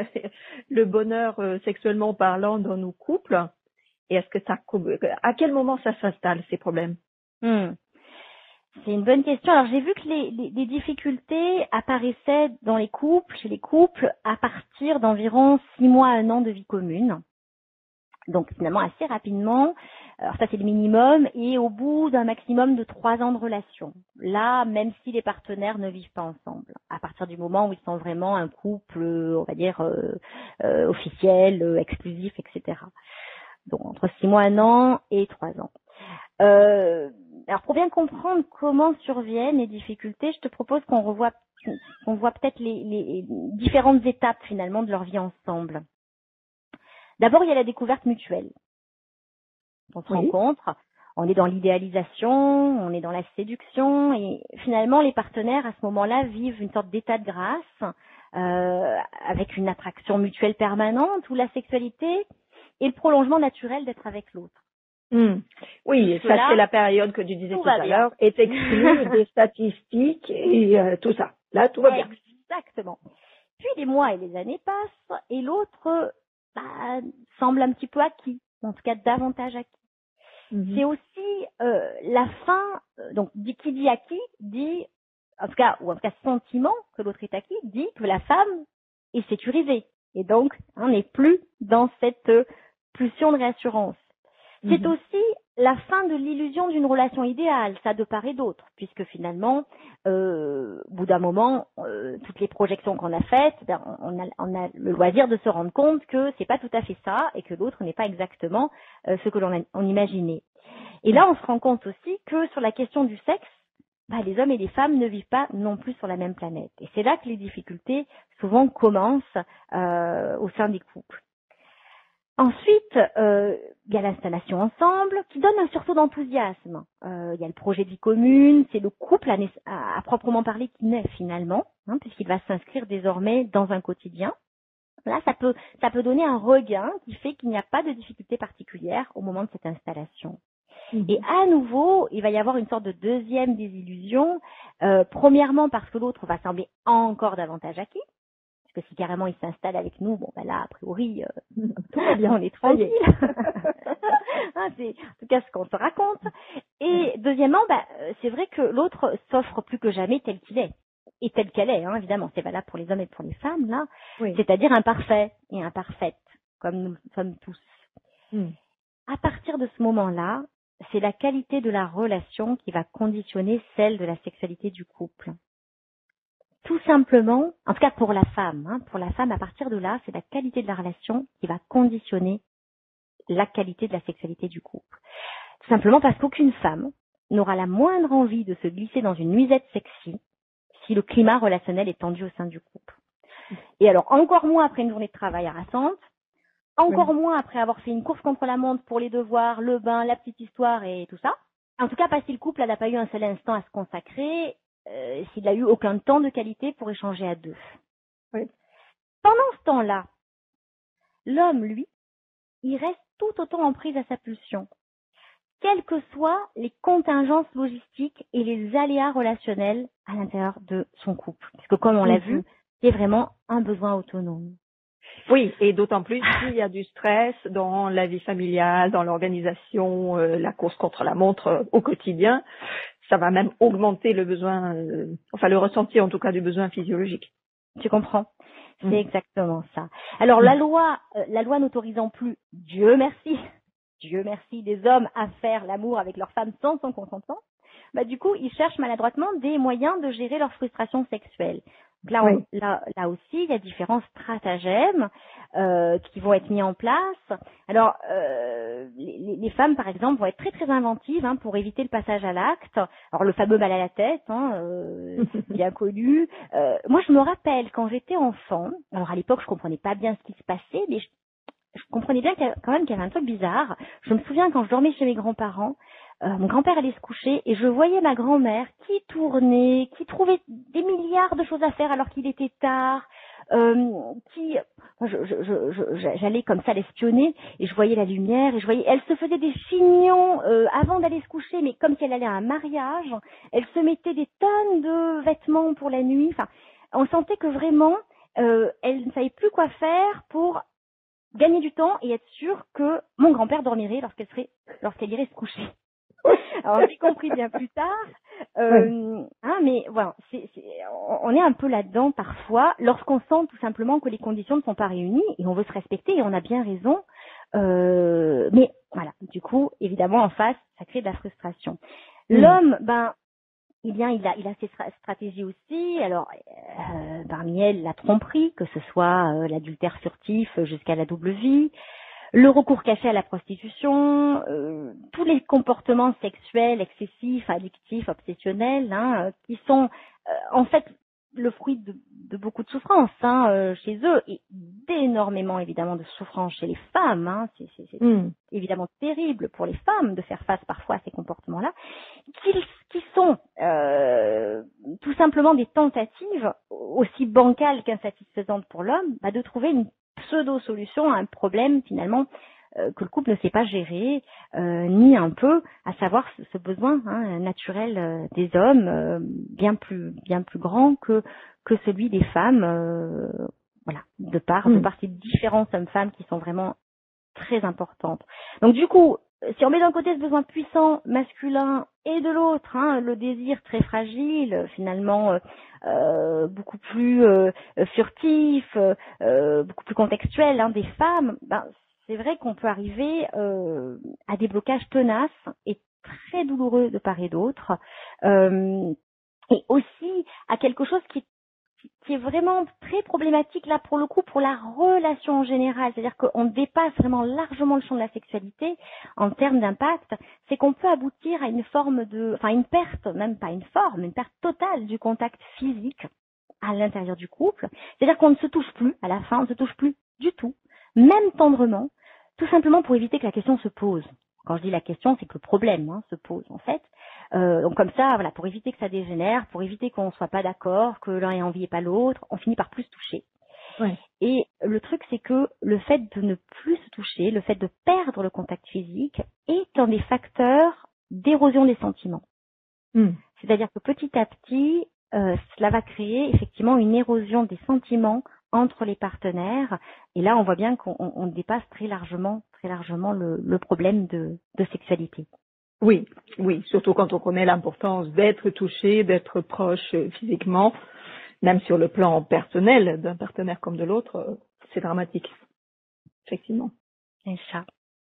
le bonheur euh, sexuellement parlant dans nos couples? Et est-ce que ça, à quel moment ça s'installe, ces problèmes? Hmm. C'est une bonne question. Alors, j'ai vu que les, les, les difficultés apparaissaient dans les couples, chez les couples, à partir d'environ six mois à un an de vie commune. Donc finalement assez rapidement, alors ça c'est le minimum, et au bout d'un maximum de trois ans de relation. Là, même si les partenaires ne vivent pas ensemble, à partir du moment où ils sont vraiment un couple, on va dire euh, euh, officiel, euh, exclusif, et cetera. Donc entre six mois, un an et trois ans. Euh, alors pour bien comprendre comment surviennent les difficultés, je te propose qu'on revoie, qu'on voit peut-être les, les différentes étapes finalement de leur vie ensemble. D'abord, il y a la découverte mutuelle. On se Oui. rencontre, on est dans l'idéalisation, on est dans la séduction, et finalement, les partenaires, à ce moment-là, vivent une sorte d'état de grâce, euh, avec une attraction mutuelle permanente, où la sexualité est le prolongement naturel d'être avec l'autre. Mmh. Oui, Jusque ça là, c'est la période que tu disais tout tout va à bien. l'heure, est exclue des statistiques et euh, tout ça. Là, tout va bien. Exactement. Puis les mois et les années passent, et l'autre bah, semble un petit peu acquis, en tout cas davantage acquis. Mmh. C'est aussi euh, la fin, euh, donc dit, qui dit acquis, dit, en tout cas, ou en tout cas sentiment que l'autre est acquis, dit que la femme est sécurisée. Et donc, on n'est plus dans cette euh, pulsion de réassurance. C'est Mmh. aussi la fin de l'illusion d'une relation idéale, ça de part et d'autre, puisque finalement, euh, au bout d'un moment, euh, toutes les projections qu'on a faites, ben, on, a, on a le loisir de se rendre compte que c'est pas tout à fait ça et que l'autre n'est pas exactement euh, ce que l'on a, on imaginait. Et là, on se rend compte aussi que sur la question du sexe, bah, les hommes et les femmes ne vivent pas non plus sur la même planète. Et c'est là que les difficultés souvent commencent euh, au sein des couples. Ensuite, euh, il y a l'installation ensemble qui donne un sursaut d'enthousiasme. Euh, il y a le projet de vie commune, c'est le couple à, à, à proprement parler qui naît finalement, hein, puisqu'il va s'inscrire désormais dans un quotidien. Là, ça peut, ça peut donner un regain qui fait qu'il n'y a pas de difficulté particulière au moment de cette installation. Mmh. Et à nouveau, il va y avoir une sorte de deuxième désillusion. Euh, premièrement, parce que l'autre va sembler encore davantage acquis. Parce que si carrément il s'installe avec nous, bon ben là, a priori, euh, Tout va bien. on est tranquille. Hein, c'est en tout cas ce qu'on se raconte. Et deuxièmement, ben, c'est vrai que l'autre s'offre plus que jamais tel qu'il est. Et telle qu'elle est, hein, évidemment, c'est valable pour les hommes et pour les femmes, là. Oui. C'est-à-dire imparfait et imparfaite, comme nous sommes tous. Mmh. À partir de ce moment-là, c'est la qualité de la relation qui va conditionner celle de la sexualité du couple. Tout simplement, en tout cas pour la femme, hein, pour la femme, à partir de là, c'est la qualité de la relation qui va conditionner la qualité de la sexualité du couple. Tout simplement parce qu'aucune femme n'aura la moindre envie de se glisser dans une nuisette sexy si le climat relationnel est tendu au sein du couple. Et alors, encore moins après une journée de travail harassante, encore oui. moins après avoir fait une course contre la montre pour les devoirs, le bain, la petite histoire et tout ça. En tout cas, pas si le couple n'a pas eu un seul instant à se consacrer, euh, s'il n'a eu aucun temps de qualité pour échanger à deux. Oui. Pendant ce temps-là, l'homme, lui, il reste tout autant en prise à sa pulsion, quelles que soient les contingences logistiques et les aléas relationnels à l'intérieur de son couple. Parce que comme on l'a mmh. vu, c'est vraiment un besoin autonome. Oui, et d'autant plus s'il y a du stress dans la vie familiale, dans l'organisation, euh, la course contre la montre euh, au quotidien, ça va même augmenter le besoin, euh, enfin le ressenti en tout cas du besoin physiologique. Tu comprends ? C'est mmh. exactement ça. Alors mmh. la loi, euh, la loi n'autorisant plus, Dieu merci, Dieu merci, des hommes à faire l'amour avec leurs femmes sans son consentement, bah du coup ils cherchent maladroitement des moyens de gérer leur frustration sexuelle. Donc là, oui. on, là, là aussi, il y a différents stratagèmes euh, qui vont être mis en place. Alors, euh, les, les femmes, par exemple, vont être très très inventives hein, pour éviter le passage à l'acte. Alors, le fameux mal à la tête, hein, euh, bien connu. Euh, moi, je me rappelle quand j'étais enfant. Alors, à l'époque, je comprenais pas bien ce qui se passait, mais je, je comprenais bien qu'il y a, quand même qu'il y avait un truc bizarre. Je me souviens quand je dormais chez mes grands-parents. Euh, mon grand-père allait se coucher et je voyais ma grand-mère qui tournait, qui trouvait des milliards de choses à faire alors qu'il était tard, euh, qui, je, je, je, je, j'allais comme ça l'espionner et je voyais la lumière et je voyais, elle se faisait des chignons euh, avant d'aller se coucher, mais comme si elle allait à un mariage, elle se mettait des tonnes de vêtements pour la nuit. Enfin, on sentait que vraiment, euh, elle ne savait plus quoi faire pour gagner du temps et être sûre que mon grand-père dormirait lorsqu'elle serait, lorsqu'elle irait se coucher. Alors j'ai compris bien plus tard, euh, oui. hein, mais voilà, c'est, c'est, on est un peu là-dedans parfois lorsqu'on sent tout simplement que les conditions ne sont pas réunies et on veut se respecter et on a bien raison. Euh, mais voilà, du coup, évidemment, en face, ça crée de la frustration. Mmh. L'homme, ben, eh bien, il a, il a ses stratégies aussi. Alors, euh, parmi elles, la tromperie, que ce soit euh, l'adultère furtif jusqu'à la double vie, le recours caché à la prostitution, euh, tous les comportements sexuels excessifs, addictifs, obsessionnels, hein, euh, qui sont euh, en fait le fruit de, de beaucoup de souffrance hein, euh, chez eux et d'énormément évidemment de souffrance chez les femmes. Hein. C'est, c'est, c'est Mmh. évidemment terrible pour les femmes de faire face parfois à ces comportements-là, qui, qui sont euh, tout simplement des tentatives aussi bancales qu'insatisfaisantes pour l'homme, bah, de trouver une pseudo-solution à un problème finalement euh, que le couple ne sait pas gérer, euh, ni un peu, à savoir ce, ce besoin hein, naturel euh, des hommes, euh, bien plus bien plus grand que que celui des femmes, euh, voilà, de par de Mmh. par ces différences hommes-femmes qui sont vraiment très importantes. Donc du coup, si on met d'un côté ce besoin puissant masculin et de l'autre hein, le désir très fragile, finalement euh, euh, beaucoup plus euh, furtif, euh, beaucoup plus contextuel hein, des femmes, ben, c'est vrai qu'on peut arriver euh, à des blocages tenaces et très douloureux de part et d'autre, euh, et aussi à quelque chose qui qui est vraiment très problématique là pour le coup pour la relation en général, c'est-à-dire qu'on dépasse vraiment largement le champ de la sexualité en termes d'impact, c'est qu'on peut aboutir à une forme de, enfin une perte, même pas une forme, une perte totale du contact physique à l'intérieur du couple, c'est-à-dire qu'on ne se touche plus, à la fin on ne se touche plus du tout, même tendrement, tout simplement pour éviter que la question se pose. Quand je dis la question, c'est que le problème hein, se pose en fait. Euh, donc comme ça, voilà, pour éviter que ça dégénère, pour éviter qu'on ne soit pas d'accord, que l'un ait envie et pas l'autre, on finit par plus se toucher. Ouais. Et le truc, c'est que le fait de ne plus se toucher, le fait de perdre le contact physique, est un des facteurs d'érosion des sentiments. Mmh. C'est-à-dire que petit à petit, euh, cela va créer effectivement une érosion des sentiments entre les partenaires. Et là, on voit bien qu'on on dépasse très largement, très largement le, le problème de, de sexualité. Oui, oui, surtout quand on connaît l'importance d'être touché, d'être proche euh, physiquement, même sur le plan personnel d'un partenaire comme de l'autre, euh, c'est dramatique, effectivement. C'est ça.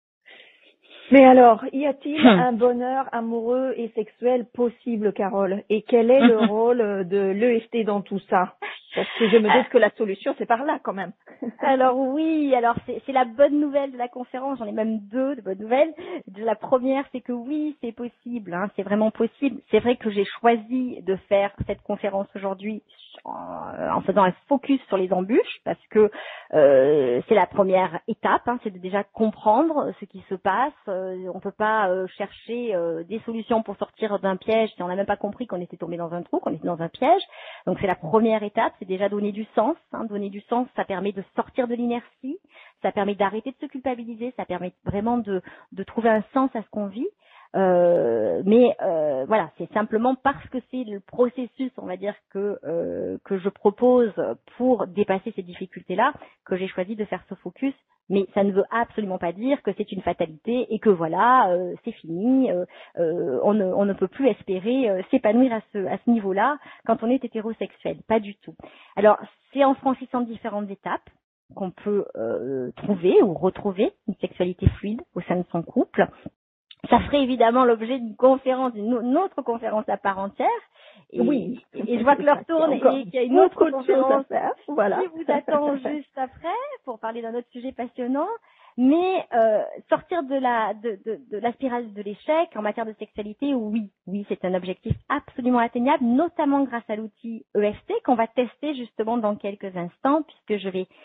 Mais alors, y a-t-il un bonheur amoureux et sexuel possible, Carole? Et quel est le rôle de l'E F T dans tout ça? Parce que je me doute que la solution, c'est par là quand même. Alors oui, alors c'est, c'est la bonne nouvelle de la conférence, j'en ai même deux de bonnes nouvelles. La première, c'est que oui, c'est possible, hein, c'est vraiment possible. C'est vrai que j'ai choisi de faire cette conférence aujourd'hui en, en faisant un focus sur les embûches, parce que euh, c'est la première étape, hein, c'est de déjà comprendre ce qui se passe. Euh, on peut pas euh, chercher euh, des solutions pour sortir d'un piège si on n'a même pas compris qu'on était tombé dans un trou, qu'on était dans un piège. Donc c'est la première étape, c'est déjà donner du sens. Hein, donner du sens, ça permet de sortir de l'inertie, ça permet d'arrêter de se culpabiliser, ça permet vraiment de, de trouver un sens à ce qu'on vit. Euh, mais euh, voilà, c'est simplement parce que c'est le processus, on va dire, que euh, que je propose pour dépasser ces difficultés-là, que j'ai choisi de faire ce focus. Mais ça ne veut absolument pas dire que c'est une fatalité et que voilà, euh, c'est fini, euh, euh, on, ne, on ne peut plus espérer euh, s'épanouir à ce, à ce niveau-là quand on est hétérosexuel. Pas du tout. Alors, c'est en franchissant différentes étapes qu'on peut euh, trouver ou retrouver une sexualité fluide au sein de son couple. Ça ferait évidemment l'objet d'une conférence, d'une autre conférence à part entière. Et, Oui. Et, et je vois que l'heure tourne et qu'il y a une autre conférence voilà. qui vous attend juste après pour parler d'un autre sujet passionnant. Mais euh, sortir de la de, de, de la spirale de l'échec en matière de sexualité, oui, oui, c'est un objectif absolument atteignable, notamment grâce à l'outil E F T qu'on va tester justement dans quelques instants, puisque je vais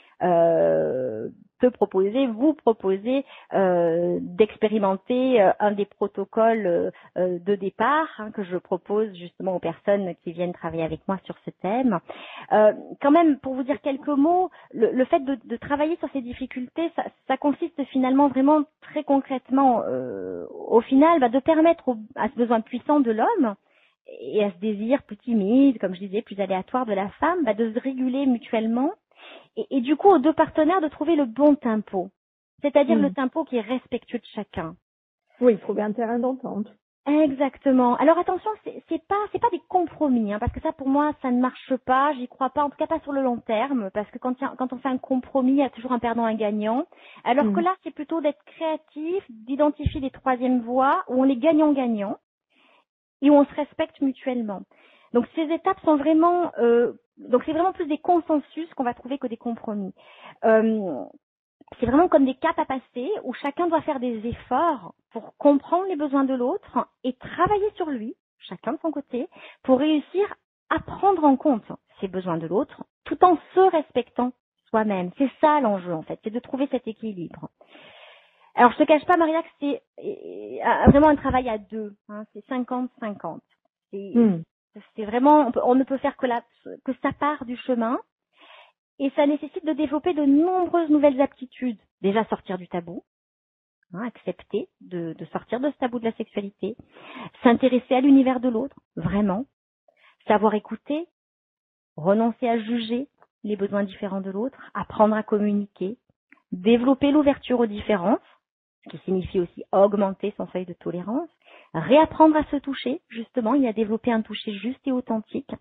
euh, te proposer, vous proposer euh, d'expérimenter euh, un des protocoles euh, de départ hein, que je propose justement aux personnes qui viennent travailler avec moi sur ce thème. Euh, quand même, pour vous dire quelques mots, le, le fait de, de travailler sur ces difficultés, ça, ça consiste finalement vraiment très concrètement, euh, au final, bah, de permettre au, à ce besoin puissant de l'homme et à ce désir plus timide, comme je disais, plus aléatoire de la femme, bah, de se réguler mutuellement et, et du coup aux deux partenaires de trouver le bon tempo, c'est-à-dire mmh. le tempo qui est respectueux de chacun. Oui, trouver un terrain d'entente. Exactement. Alors attention, c'est, c'est pas c'est pas des compromis, hein, parce que ça pour moi ça ne marche pas, j'y crois pas, en tout cas pas sur le long terme, parce que quand, y a- quand on fait un compromis, il y a toujours un perdant et un gagnant. Alors que Mm. là, c'est plutôt d'être créatif, d'identifier des troisièmes voies où on est gagnant-gagnant et où on se respecte mutuellement. Donc ces étapes sont vraiment euh, donc c'est vraiment plus des consensus qu'on va trouver que des compromis. Euh, c'est vraiment comme des capes à passer où chacun doit faire des efforts pour comprendre les besoins de l'autre et travailler sur lui, chacun de son côté, pour réussir à prendre en compte ces besoins de l'autre tout en se respectant soi-même. C'est ça l'enjeu en fait, c'est de trouver cet équilibre. Alors je te cache pas Maria que c'est euh, vraiment un travail à deux, hein, c'est cinquante cinquante. C'est, Mm. c'est vraiment, on, peut- on ne peut faire que, la, que sa part du chemin. Et ça nécessite de développer de nombreuses nouvelles aptitudes. Déjà sortir du tabou, hein, accepter de, de sortir de ce tabou de la sexualité, s'intéresser à l'univers de l'autre, vraiment, savoir écouter, renoncer à juger les besoins différents de l'autre, apprendre à communiquer, développer l'ouverture aux différences, ce qui signifie aussi augmenter son seuil de tolérance, réapprendre à se toucher, justement, et à développer un toucher juste et authentique.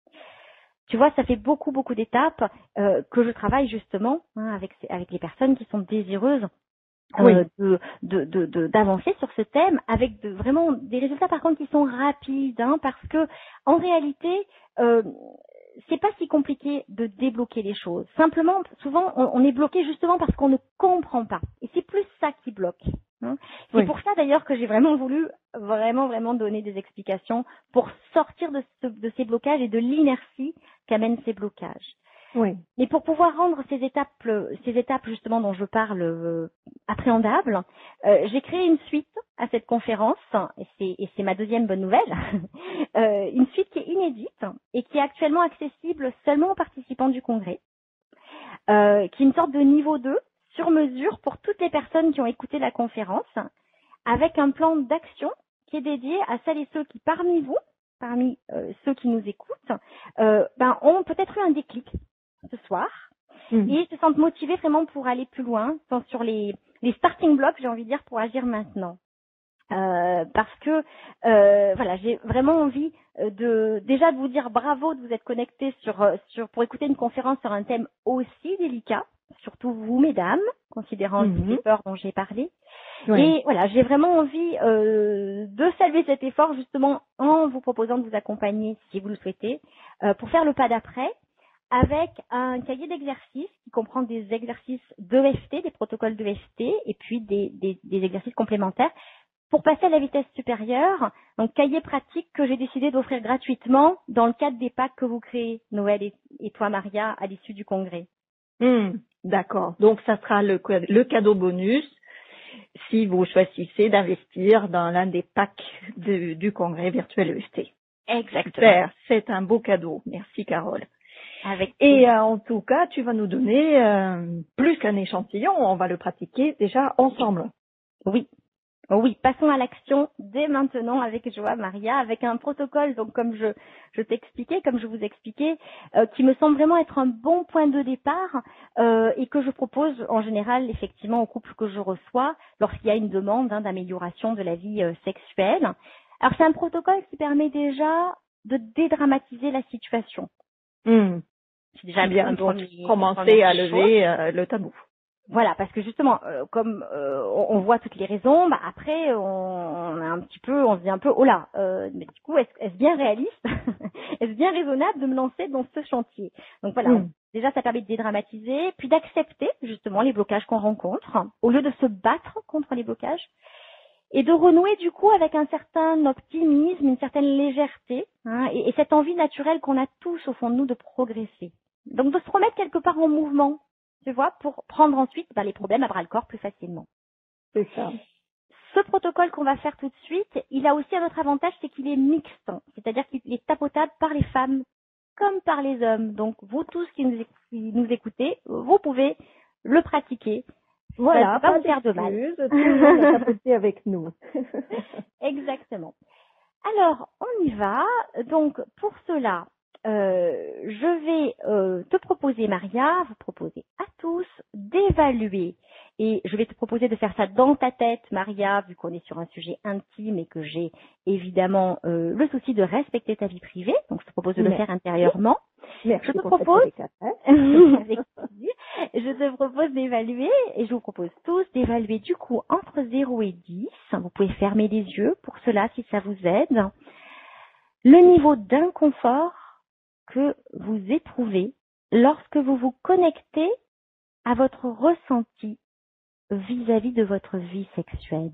Tu vois, ça fait beaucoup, beaucoup d'étapes euh, que je travaille justement hein, avec, avec les personnes qui sont désireuses euh, Oui. de, de, de, de, d'avancer sur ce thème avec de, vraiment des résultats par contre qui sont rapides hein, parce que en réalité, euh, c'est pas si compliqué de débloquer les choses. Simplement, souvent, on, on est bloqué justement parce qu'on ne comprend pas. Et c'est plus ça qui bloque. Hein. C'est Oui. pour ça d'ailleurs que j'ai vraiment voulu vraiment, vraiment donner des explications pour sortir de, ce, de ces blocages et de l'inertie qu'amènent ces blocages. Oui. Et pour pouvoir rendre ces étapes, ces étapes justement dont je parle euh, appréhendables, euh, j'ai créé une suite à cette conférence, et c'est, et c'est ma deuxième bonne nouvelle, euh, une suite qui est inédite et qui est actuellement accessible seulement aux participants du congrès, euh, qui est une sorte de niveau deux sur mesure pour toutes les personnes qui ont écouté la conférence, avec un plan d'action qui est dédié à celles et ceux qui parmi vous, parmi euh, ceux qui nous écoutent, euh, ben, ont peut-être eu un déclic ce soir Mm. et se sentent motivés vraiment pour aller plus loin, sont sur les, les starting blocks, j'ai envie de dire, pour agir maintenant. Euh, parce que euh, voilà, j'ai vraiment envie de déjà de vous dire bravo de vous être connectés sur sur pour écouter une conférence sur un thème aussi délicat, surtout vous mesdames, considérant Mhm. toutes les peurs dont j'ai parlé. Oui. Et voilà, j'ai vraiment envie euh, de saluer cet effort justement en vous proposant de vous accompagner si vous le souhaitez euh, pour faire le pas d'après avec un cahier d'exercices qui comprend des exercices d'E F T, des protocoles d'E F T et puis des, des, des exercices complémentaires pour passer à la vitesse supérieure. Donc cahier pratique que j'ai décidé d'offrir gratuitement dans le cadre des packs que vous créez, Noël et, et toi Maria, à l'issue du congrès. Mm. D'accord. Donc, ça sera le, le cadeau bonus si vous choisissez d'investir dans l'un des packs de- du congrès virtuel E F T. Exactement. Super. C'est un beau cadeau. Merci, Carole. Avec Et euh, en tout cas, tu vas nous donner euh, plus qu'un échantillon. On va le pratiquer déjà ensemble. Oui. Oui, passons à l'action dès maintenant avec Joa Maria, avec un protocole, donc comme je, je t'expliquais, comme je vous expliquais, euh, qui me semble vraiment être un bon point de départ euh, et que je propose en général effectivement aux couples que je reçois lorsqu'il y a une demande hein, d'amélioration de la vie euh, sexuelle. Alors c'est un protocole qui permet déjà de dédramatiser la situation. Mm. C'est déjà Bien, un donc premier, commencer à lever euh, le tabou. Voilà, parce que justement, euh, comme euh, on, on voit toutes les raisons, bah après on, on a un petit peu, on se dit un peu, oh là, euh, mais du coup, est-ce, est-ce bien réaliste, est-ce bien raisonnable de me lancer dans ce chantier? Donc voilà, Mm. on- déjà ça permet de dédramatiser, puis d'accepter justement les blocages qu'on rencontre, au lieu de se battre contre les blocages, et de renouer du coup avec un certain optimisme, une certaine légèreté, hein, et, et cette envie naturelle qu'on a tous au fond de nous de progresser. Donc de se remettre quelque part en mouvement, tu vois, pour prendre ensuite bah, les problèmes à bras le corps plus facilement. C'est ça. Ce protocole qu'on va faire tout de suite, il a aussi un autre avantage, c'est qu'il est mixte, c'est-à-dire qu'il est tapotable par les femmes comme par les hommes. Donc vous tous qui nous, éc- qui nous écoutez, vous pouvez le pratiquer. Voilà, Ça va pas pas vous faire de mal. d'excuses, tout le monde a tapoté avec nous. Exactement. Alors, on y va. Donc, pour cela, euh, je vais euh, te proposer, Maria, vous proposer à tous d'évaluer Et je vais te proposer de faire ça dans ta tête, Maria, vu qu'on est sur un sujet intime et que j'ai évidemment euh, le souci de respecter ta vie privée. Donc, je te propose de le Merci. faire intérieurement. Merci Je te pour cette propose, dédicace. avec plaisir, je te propose d'évaluer, et je vous propose tous d'évaluer du coup entre zéro et dix. Vous pouvez fermer les yeux pour cela si ça vous aide. Le niveau d'inconfort que vous éprouvez lorsque vous vous connectez à votre ressenti vis-à-vis de votre vie sexuelle,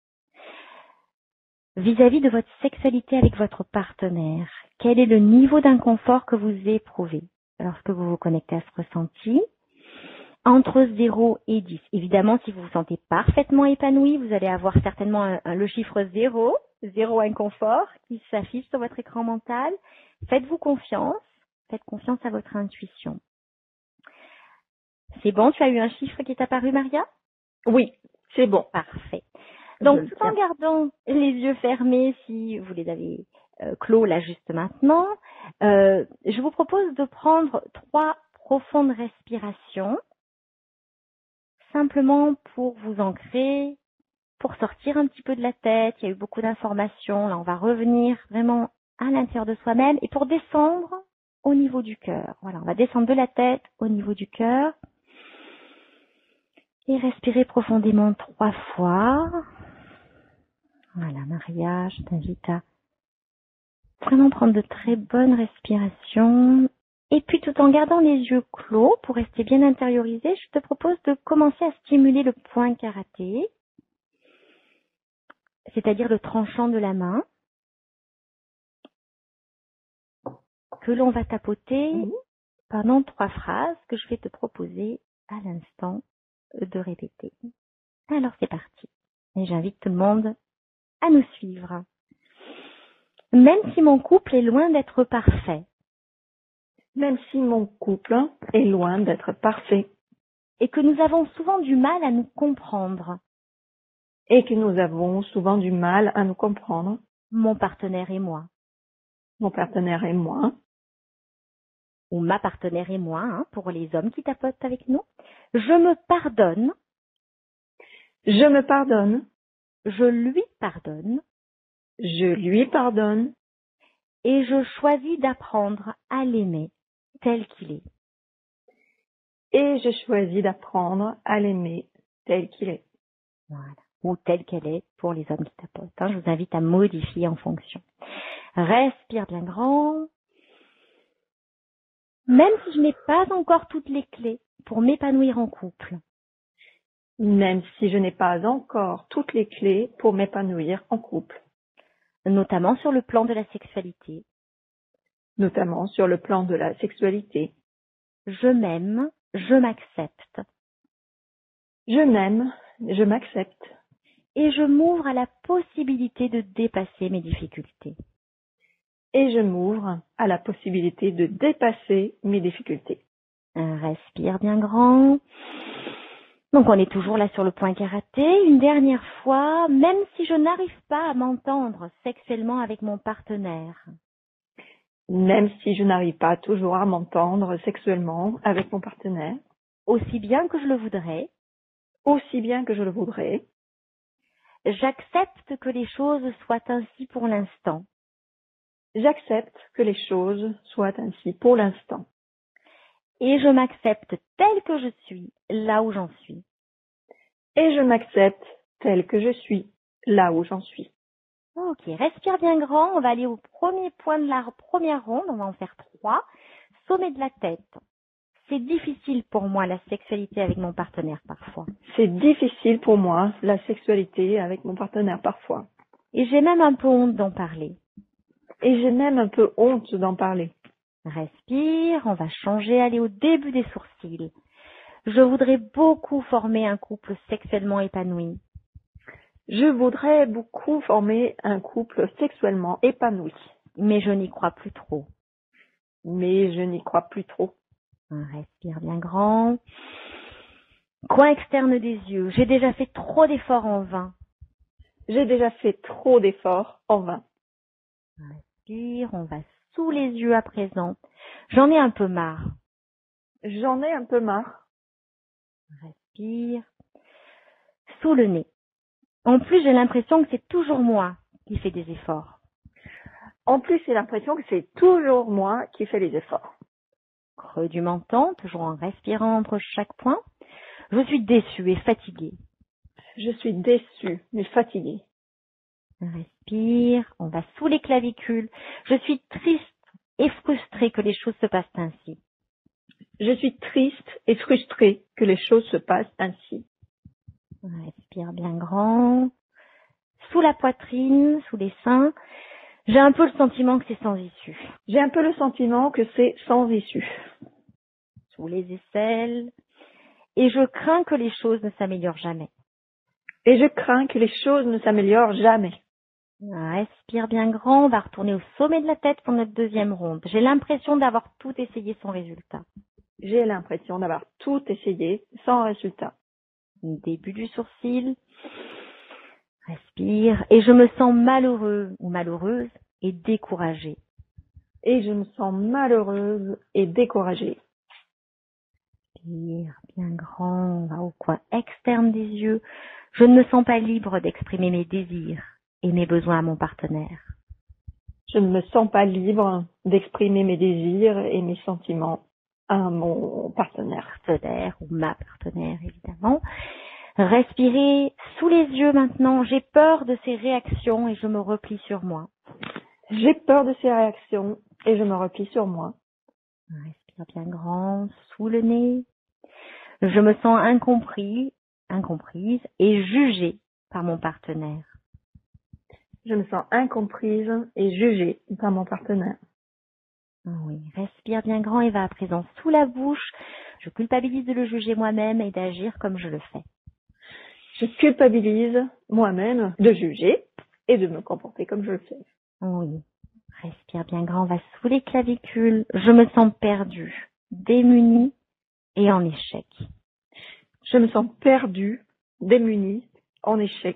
vis-à-vis de votre sexualité avec votre partenaire. Quel est le niveau d'inconfort que vous éprouvez lorsque vous vous connectez à ce ressenti? Entre zéro et dix. Évidemment, si vous vous sentez parfaitement épanoui, vous allez avoir certainement un, un, le chiffre zéro, zéro inconfort, qui s'affiche sur votre écran mental. Faites-vous confiance, faites confiance à votre intuition. C'est bon, tu as eu un chiffre qui est apparu, Maria? Oui, c'est bon. Parfait. Donc, Je tout en tiens. gardant les yeux fermés, si vous les avez euh, clos là juste maintenant, euh, je vous propose de prendre trois profondes respirations, simplement pour vous ancrer, pour sortir un petit peu de la tête. Il y a eu beaucoup d'informations. Là, on va revenir vraiment à l'intérieur de soi-même et pour descendre au niveau du cœur. Voilà, on va descendre de la tête au niveau du cœur et respirer profondément trois fois. Voilà, Maria, je t'invite à vraiment prendre de très bonnes respirations. Et puis, tout en gardant les yeux clos, pour rester bien intériorisé, je te propose de commencer à stimuler le point karaté, c'est-à-dire le tranchant de la main, que l'on va tapoter Mhm. pendant trois phrases que je vais te proposer à l'instant de répéter. Alors, c'est parti. Et j'invite tout le monde à nous suivre. Même si mon couple est loin d'être parfait, Même si mon couple est loin d'être parfait et que nous avons souvent du mal à nous comprendre, et que nous avons souvent du mal à nous comprendre, mon partenaire et moi, mon partenaire et moi, ou ma partenaire et moi, hein, pour les hommes qui tapotent avec nous, je me pardonne, je me pardonne, je lui pardonne, je lui pardonne et je choisis d'apprendre à l'aimer tel qu'il est. et je choisis d'apprendre à l'aimer tel qu'il est. Voilà. Ou telle qu'elle est pour les hommes qui tapotent. Hein. Je vous invite à modifier en fonction. Respire bien grand. Même si je n'ai pas encore toutes les clés pour m'épanouir en couple, Même si je n'ai pas encore toutes les clés pour m'épanouir en couple, notamment sur le plan de la sexualité, notamment sur le plan de la sexualité. je m'aime, je m'accepte Je m'aime, je m'accepte et je m'ouvre à la possibilité de dépasser mes difficultés. et je m'ouvre à la possibilité de dépasser mes difficultés. Respire bien grand. Donc on est toujours là sur le point karaté. Une dernière fois, même si je n'arrive pas à m'entendre sexuellement avec mon partenaire, Même si je n'arrive pas toujours à m'entendre sexuellement avec mon partenaire, aussi bien que je le voudrais, aussi bien que je le voudrais, j'accepte que les choses soient ainsi pour l'instant. j'accepte que les choses soient ainsi pour l'instant. Et je m'accepte telle que je suis, là où j'en suis. Et je m'accepte tel que je suis, là où j'en suis. Ok, respire bien grand. On va aller au premier point de la première ronde. On va en faire trois. Sommet de la tête. C'est difficile pour moi la sexualité avec mon partenaire parfois. C'est difficile pour moi, la sexualité avec mon partenaire parfois. Et j'ai même un peu honte d'en parler. Et j'ai même un peu honte d'en parler. Respire, on va changer, aller au début des sourcils. Je voudrais beaucoup former un couple sexuellement épanoui. Je voudrais beaucoup former un couple sexuellement épanoui. Mais je n'y crois plus trop. Mais je n'y crois plus trop. Respire bien grand. Coin externe des yeux. J'ai déjà fait trop d'efforts en vain. J'ai déjà fait trop d'efforts en vain. Respire, on va sous les yeux à présent. J'en ai un peu marre. J'en ai un peu marre. Respire. sous le nez. En plus, j'ai l'impression que c'est toujours moi qui fais des efforts. En plus, j'ai l'impression que c'est toujours moi qui fais les efforts. Creux du menton, toujours en respirant entre chaque point. Je suis déçue et fatiguée. Je suis déçue, mais fatiguée. Respire, on va sous les clavicules. Je suis triste et frustrée que les choses se passent ainsi. Je suis triste et frustrée que les choses se passent ainsi. Respire bien grand. Sous la poitrine, sous les seins, j'ai un peu le sentiment que c'est sans issue. J'ai un peu le sentiment que c'est sans issue. Sous les aisselles. Et je crains que les choses ne s'améliorent jamais. Et je crains que les choses ne s'améliorent jamais. Respire bien grand, on va retourner au sommet de la tête pour notre deuxième ronde. J'ai l'impression d'avoir tout essayé sans résultat. J'ai l'impression d'avoir tout essayé sans résultat. Début du sourcil. Respire. Et je me sens malheureux ou malheureuse et découragée. Et je me sens malheureuse et découragée. Respire bien grand, on va au coin externe des yeux. Je ne me sens pas libre d'exprimer mes désirs et mes besoins à mon partenaire. Je ne me sens pas libre d'exprimer mes désirs et mes sentiments à mon partenaire. Partenaire ou ma partenaire, évidemment. Respirez sous les yeux maintenant. J'ai peur de ces réactions et je me replie sur moi. J'ai peur de ces réactions et je me replie sur moi. Respire bien grand, sous le nez. Je me sens incompris, incomprise et jugée par mon partenaire. Je me sens incomprise et jugée par mon partenaire. Oui, respire bien grand et va à présent sous la bouche. Je culpabilise de le juger moi-même et d'agir comme je le fais. Je culpabilise moi-même de juger et de me comporter comme je le fais. Oui, respire bien grand, on va sous les clavicules. Je me sens perdue, démunie et en échec. Je me sens perdue, démunie, en échec.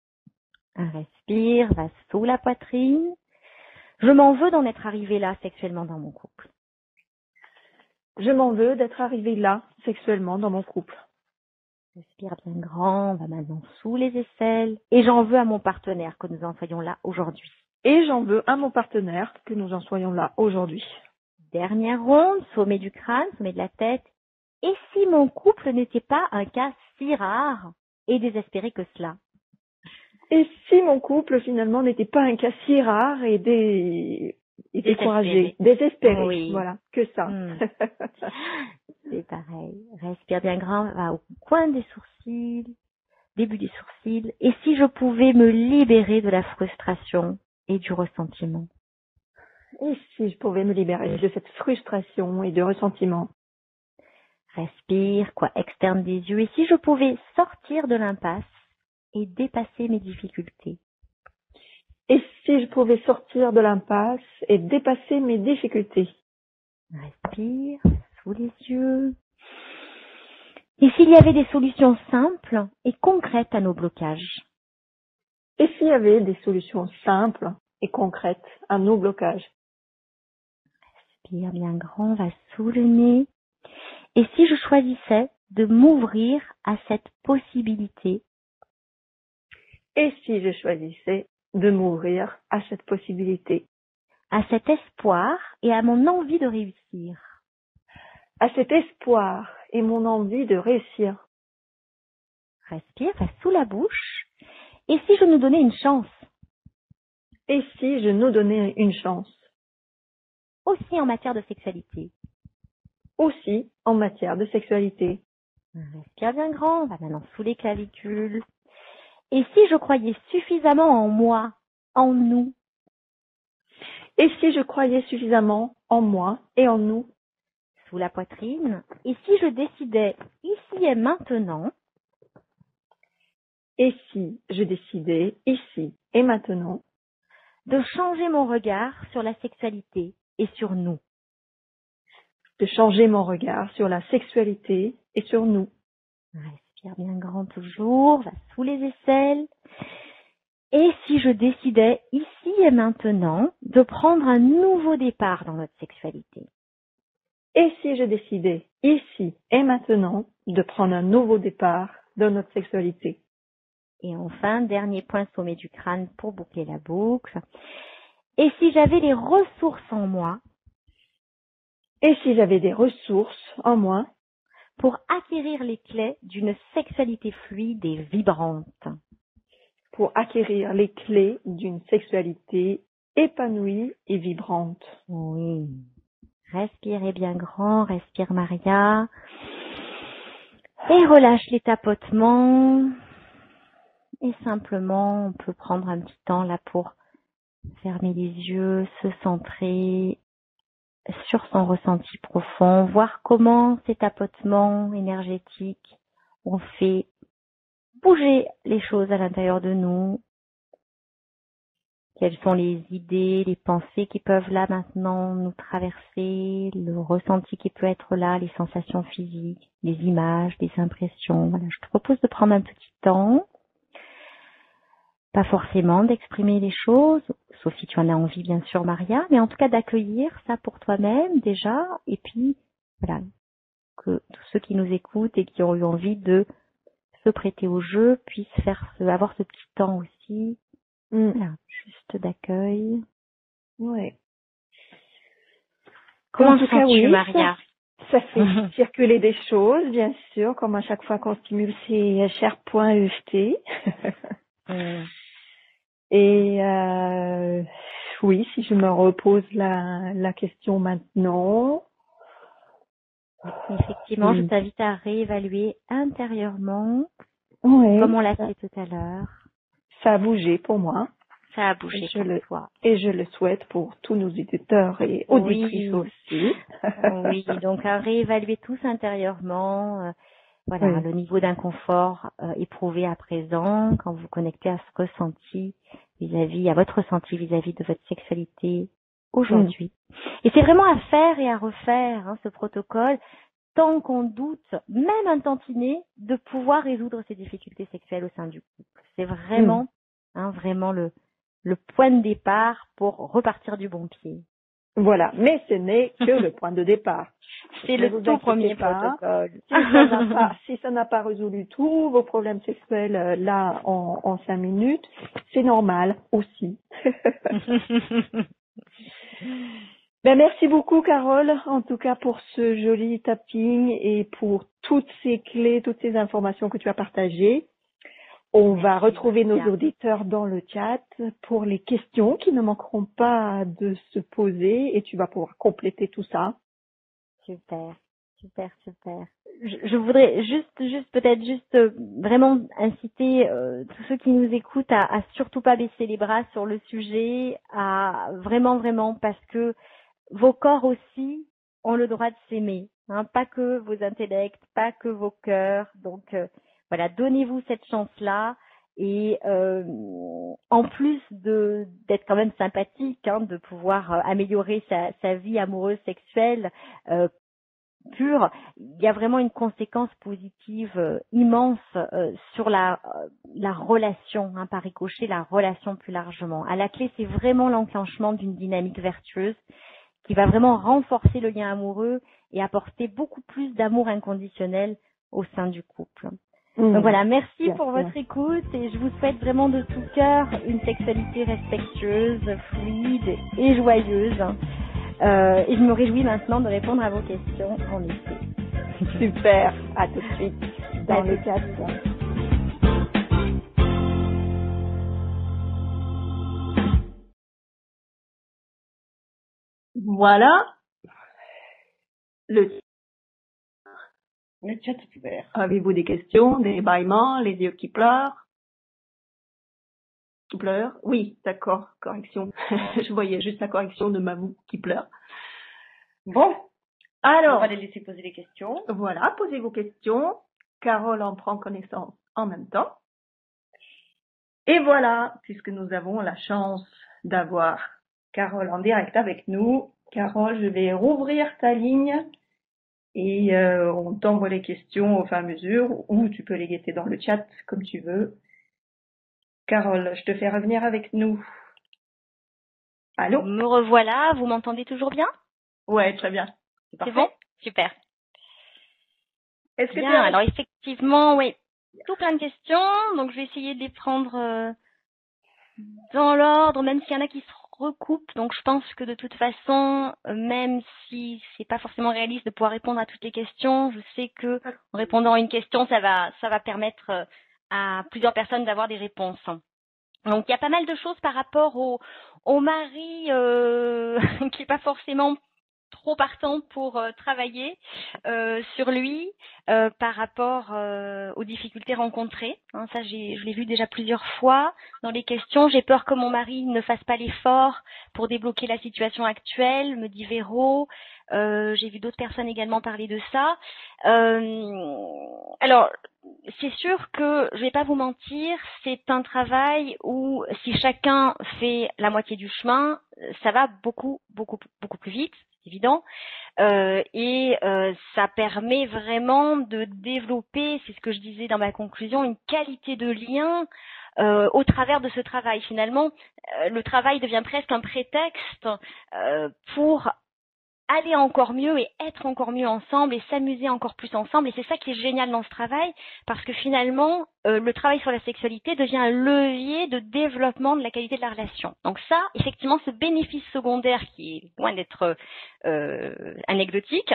Respire, va sous la poitrine. Je m'en veux d'en être arrivée là sexuellement dans mon couple. Je m'en veux d'être arrivée là sexuellement dans mon couple. Respire bien grand, on va maintenant sous les aisselles. Et j'en veux à mon partenaire que nous en soyons là aujourd'hui. Et j'en veux à mon partenaire que nous en soyons là aujourd'hui. Dernière ronde, sommet du crâne, sommet de la tête. Et si mon couple n'était pas un cas si rare et désespéré que cela? Et si mon couple finalement n'était pas un cas si rare et, dé... et découragé, désespéré, oui. Voilà, que ça. Mmh. C'est pareil. Respire bien grand, va au coin des sourcils, début des sourcils. Et si je pouvais me libérer de la frustration et du ressentiment? Et si je pouvais me libérer de cette frustration et de ressentiment? Respire, quoi externe des yeux. Et si je pouvais sortir de l'impasse et dépasser mes difficultés? Et si je pouvais sortir de l'impasse et dépasser mes difficultés? Respire, sous les yeux. Et s'il y avait des solutions simples et concrètes à nos blocages? Et s'il y avait des solutions simples et concrètes à nos blocages? Respire bien grand, va sous le nez. Et si je choisissais de m'ouvrir à cette possibilité? Et si je choisissais de m'ouvrir à cette possibilité? À cet espoir et à mon envie de réussir? À cet espoir et mon envie de réussir? Respire, va sous la bouche. Et si je nous donnais une chance? Et si je nous donnais une chance? Aussi en matière de sexualité. Aussi en matière de sexualité. Respire bien grand, on va maintenant sous les clavicules. Et si je croyais suffisamment en moi, en nous? Et si je croyais suffisamment en moi et en nous? Sous la poitrine. Et si je décidais ici et maintenant? Et si je décidais ici et maintenant de changer mon regard sur la sexualité et sur nous? De changer mon regard sur la sexualité et sur nous. Respire bien grand toujours, va sous les aisselles. Et si je décidais ici et maintenant de prendre un nouveau départ dans notre sexualité? Et si je décidais ici et maintenant de prendre un nouveau départ dans notre sexualité? Et enfin, dernier point sommet du crâne pour boucler la boucle. Et si j'avais les ressources en moi? Et si j'avais des ressources en moi? Pour acquérir les clés d'une sexualité fluide et vibrante. Pour acquérir les clés d'une sexualité épanouie et vibrante. Oui. Respirez bien grand, respire Maria. Et relâche les tapotements. Et simplement, on peut prendre un petit temps là pour fermer les yeux, se centrer sur son ressenti profond, voir comment ces tapotements énergétiques ont fait bouger les choses à l'intérieur de nous. Quelles sont les idées, les pensées qui peuvent là maintenant nous traverser, le ressenti qui peut être là, les sensations physiques, les images, les impressions. Voilà, je te propose de prendre un petit temps. Pas forcément d'exprimer les choses, sauf si tu en as envie bien sûr Maria, mais en tout cas d'accueillir ça pour toi-même déjà, et puis voilà, que tous ceux qui nous écoutent et qui ont eu envie de se prêter au jeu puissent faire ce, avoir ce petit temps aussi, Mm. voilà, juste d'accueil. Ouais. Comment En tout te cas, sens-tu oui, Maria? Ça, ça fait circuler des choses, bien sûr, comme à chaque fois qu'on stimule ces chers points E F T. Mm. Et euh, oui, si je me repose la, la question maintenant. Effectivement, je Mm. t'invite à réévaluer intérieurement, Ouais, comme on l'a ça, fait tout à l'heure. ça a bougé pour moi. Ça a Et bougé je pour le, toi. et je le souhaite pour tous nos éditeurs et auditrices Oui, aussi. oui, donc à réévaluer tous intérieurement, euh, voilà, Oui. le niveau d'inconfort euh, éprouvé à présent, quand vous connectez à ce ressenti vis-à-vis, à votre ressenti vis-à-vis de votre sexualité aujourd'hui. Et c'est vraiment à faire et à refaire hein, ce protocole, tant qu'on doute, même un tantinet, de pouvoir résoudre ces difficultés sexuelles au sein du couple. C'est vraiment, Mm. hein, vraiment le, le point de départ pour repartir du bon pied. Voilà, mais ce n'est que le point de départ. C'est Ne le vous tout inquiétez premier pas. protocole. Si ça n'a pas, si ça n'a pas résolu tous vos problèmes sexuels euh, là en, en cinq minutes, c'est normal aussi. Ben merci beaucoup Carole, en tout cas pour ce joli tapping et pour toutes ces clés, toutes ces informations que tu as partagées. On Merci, va retrouver nos Maria. auditeurs dans le chat pour les questions qui ne manqueront pas de se poser et tu vas pouvoir compléter tout ça. Super, super, super. Je, je voudrais juste, juste peut-être juste euh, vraiment inciter euh, tous ceux qui nous écoutent à, à surtout pas baisser les bras sur le sujet, à vraiment, vraiment, parce que vos corps aussi ont le droit de s'aimer, hein, pas que vos intellects, pas que vos cœurs. Donc euh, voilà, donnez-vous cette chance-là. Et euh, en plus de d'être quand même sympathique, hein, de pouvoir euh, améliorer sa, sa vie amoureuse sexuelle euh, pure, il y a vraiment une conséquence positive euh, immense euh, sur la euh, la relation, hein, par ricochet, la relation plus largement. À la clé, c'est vraiment l'enclenchement d'une dynamique vertueuse qui va vraiment renforcer le lien amoureux et apporter beaucoup plus d'amour inconditionnel au sein du couple. Mmh. Donc voilà, merci Bien pour sûr. votre écoute et je vous souhaite vraiment de tout cœur une sexualité respectueuse, fluide et joyeuse. Euh, et je me réjouis maintenant de répondre à vos questions en effet. Super, à tout de suite dans À le tout de chat. Voilà, le Le chat est ouvert. Avez-vous des questions, des bâillements, les yeux qui pleurent? Qui pleurent? Oui, d'accord, correction. Je voyais juste la correction de Mamou qui pleure. Bon, on Alors, va les laisser poser les questions. voilà, posez vos questions. Carole en prend connaissance en même temps. Et voilà, puisque nous avons la chance d'avoir Carole en direct avec nous. Carole, je vais rouvrir ta ligne et euh, on t'envoie les questions au fur et à mesure ou tu peux les guetter dans le chat comme tu veux. Carole, je te fais revenir avec nous. Allô? Me revoilà, vous m'entendez toujours bien? Ouais, très bien. C'est parfait. C'est bon? Super. Est-ce que Bien, tu as... alors effectivement, oui. tout plein de questions, donc je vais essayer de les prendre euh, dans l'ordre, même s'il y en a qui se recoupent. Donc je pense que de toute façon, euh, même si c'est pas forcément réaliste de pouvoir répondre à toutes les questions, je sais que en répondant à une question, ça va, ça va permettre euh, à plusieurs personnes d'avoir des réponses. Donc il y a pas mal de choses par rapport au, au mari euh, qui est pas forcément trop partant pour euh, travailler euh, sur lui euh, par rapport euh, aux difficultés rencontrées. Hein, ça, j'ai, je l'ai vu déjà plusieurs fois dans les questions. J'ai peur que mon mari ne fasse pas l'effort pour débloquer la situation actuelle, me dit Véro. Euh, j'ai vu d'autres personnes également parler de ça. Euh, alors, c'est sûr que, je vais pas vous mentir, c'est un travail où si chacun fait la moitié du chemin, ça va beaucoup, beaucoup, beaucoup plus vite, c'est évident. Euh, et euh, ça permet vraiment de développer, c'est ce que je disais dans ma conclusion, une qualité de lien euh, au travers de ce travail. Finalement, euh, le travail devient presque un prétexte euh, pour aller encore mieux et être encore mieux ensemble et s'amuser encore plus ensemble. Et c'est ça qui est génial dans ce travail, parce que finalement, euh, le travail sur la sexualité devient un levier de développement de la qualité de la relation. Donc ça, effectivement, ce bénéfice secondaire qui est loin d'être euh, anecdotique,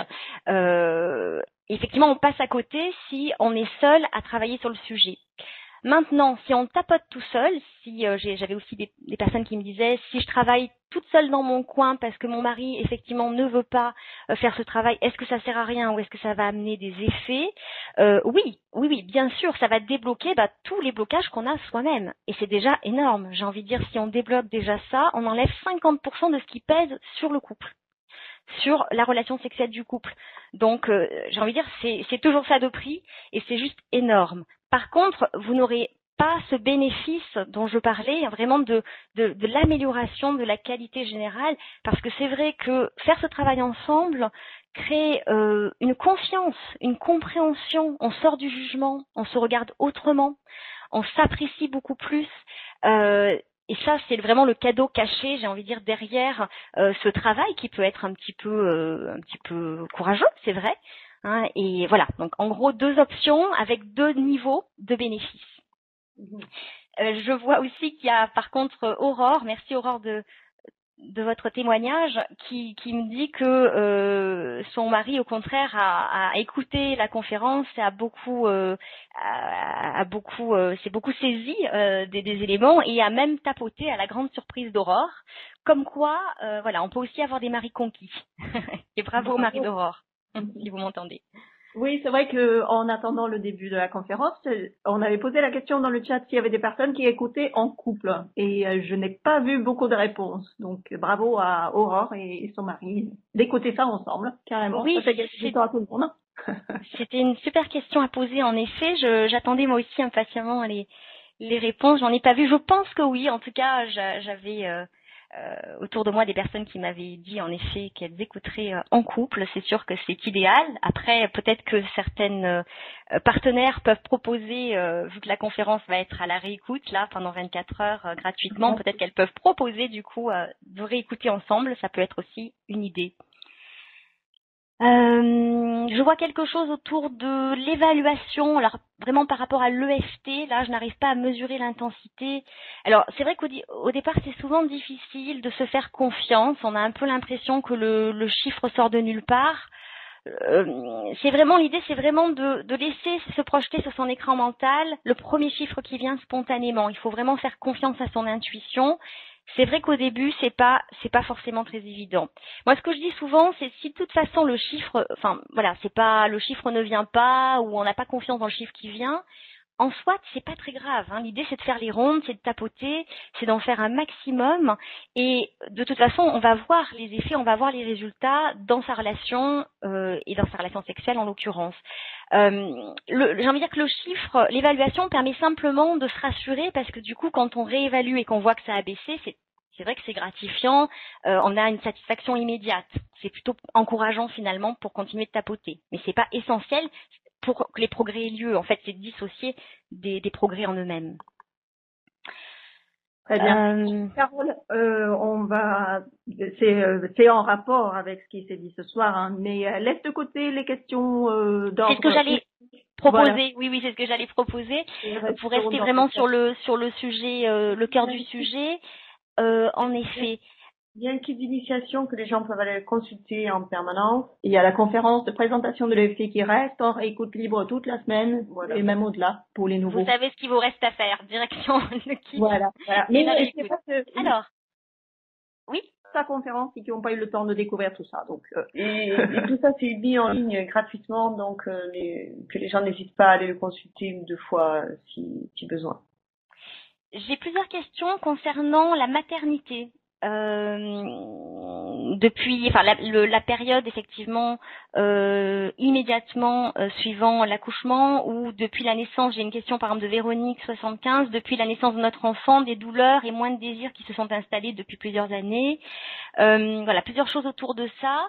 euh, effectivement, on passe à côté si on est seul à travailler sur le sujet. Maintenant, si on tapote tout seul, si euh, j'ai, j'avais aussi des, des personnes qui me disaient si je travaille toute seule dans mon coin parce que mon mari effectivement ne veut pas euh, faire ce travail, est-ce que ça sert à rien ou est-ce que ça va amener des effets? euh, Oui, oui, oui, bien sûr, ça va débloquer bah, tous les blocages qu'on a soi-même et c'est déjà énorme. J'ai envie de dire, si on débloque déjà ça, on enlève cinquante pour cent de ce qui pèse sur le couple, sur la relation sexuelle du couple. Donc, euh, j'ai envie de dire, c'est, c'est toujours ça de prix et c'est juste énorme. Par contre, vous n'aurez pas ce bénéfice dont je parlais, vraiment de, de, de l'amélioration de la qualité générale, parce que c'est vrai que faire ce travail ensemble crée euh, une confiance, une compréhension, on sort du jugement, on se regarde autrement, on s'apprécie beaucoup plus. Euh, Et ça, c'est vraiment le cadeau caché, j'ai envie de dire, derrière euh, ce travail qui peut être un petit peu, euh, un petit peu courageux, c'est vrai. Hein, et voilà, donc en gros, deux options avec deux niveaux de bénéfices. Euh, je vois aussi qu'il y a par contre Aurore, merci Aurore de, de votre témoignage, qui, qui me dit que euh, son mari, au contraire, a, a écouté la conférence et a beaucoup, euh, a, a beaucoup, euh, s'est beaucoup saisi euh, des, des éléments et a même tapoté à la grande surprise d'Aurore. Comme quoi, euh, voilà, on peut aussi avoir des maris conquis. Et bravo au mari d'Aurore, si vous m'entendez. Oui, c'est vrai que en attendant le début de la conférence, on avait posé la question dans le chat s'il y avait des personnes qui écoutaient en couple et euh, je n'ai pas vu beaucoup de réponses. Donc bravo à Aurore et son mari d'écouter ça ensemble, carrément. Oui, ça fait gagner du temps à tout le monde. C'était une super question à poser en effet. Je, j'attendais moi aussi impatiemment les les réponses. J'en ai pas vu. Je pense que oui. En tout cas, j'avais euh, euh, autour de moi des personnes qui m'avaient dit en effet qu'elles écouteraient euh, en couple. C'est sûr que c'est idéal. Après, peut-être que certaines euh, partenaires peuvent proposer, euh, vu que la conférence va être à la réécoute là pendant vingt-quatre heures euh, gratuitement, peut-être qu'elles peuvent proposer du coup euh, de réécouter ensemble. Ça peut être aussi une idée. Euh, je vois quelque chose autour de l'évaluation. Alors vraiment par rapport à l'E F T, là je n'arrive pas à mesurer l'intensité. Alors c'est vrai qu'au au départ c'est souvent difficile de se faire confiance. On a un peu l'impression que le, le chiffre sort de nulle part. Euh, c'est vraiment l'idée, c'est vraiment de, de laisser se projeter sur son écran mental le premier chiffre qui vient spontanément. Il faut vraiment faire confiance à son intuition. C'est vrai qu'au début, c'est pas, c'est pas forcément très évident. Moi, ce que je dis souvent, c'est si de toute façon le chiffre, enfin, voilà, c'est pas, le chiffre ne vient pas ou on n'a pas confiance dans le chiffre qui vient, en soi, c'est pas très grave. Hein. L'idée, c'est de faire les rondes, c'est de tapoter, c'est d'en faire un maximum. Et de toute façon, on va voir les effets, on va voir les résultats dans sa relation euh, et dans sa relation sexuelle en l'occurrence. Euh, le, j'ai envie de dire que le chiffre, l'évaluation permet simplement de se rassurer parce que du coup, quand on réévalue et qu'on voit que ça a baissé, c'est c'est vrai que c'est gratifiant, euh, on a une satisfaction immédiate. C'est plutôt encourageant finalement pour continuer de tapoter. Mais c'est pas essentiel pour que les progrès aient lieu. En fait, c'est dissocier des, des progrès en eux-mêmes. Très bien. Euh... Carole, euh, on va, c'est, euh, c'est en rapport avec ce qui s'est dit ce soir, hein, mais euh, laisse de côté les questions euh, d'ordre. C'est ce que j'allais Proposer, Voilà. oui, oui, c'est ce que j'allais proposer. Et Euh, Pour restons rester dans vraiment ce sur le sur le sujet, euh, le cœur du sujet, euh, en effet. Il y a un kit d'initiation que les gens peuvent aller consulter en permanence. Il y a la conférence de présentation de l'E F T qui reste en écoute libre toute la semaine, Voilà. et même au-delà pour les nouveaux. Vous savez ce qu'il vous reste à faire. Direction le kit. Voilà. voilà. Et Mais là, je l'écoute. sais pas que Alors, oui. sa conférence et qui n'ont pas eu le temps de découvrir tout ça. Donc, euh, Et, et tout ça, c'est mis en ligne gratuitement, donc euh, les, que les gens n'hésitent pas à aller le consulter une ou deux fois euh, si, si besoin. J'ai plusieurs questions concernant la maternité. Euh, depuis, enfin la, le, la période effectivement euh, immédiatement euh, suivant l'accouchement ou depuis la naissance. J'ai une question par exemple de Véronique soixante-quinze. Depuis la naissance de notre enfant, des douleurs et moins de désirs qui se sont installés depuis plusieurs années. Euh, voilà, plusieurs choses autour de ça.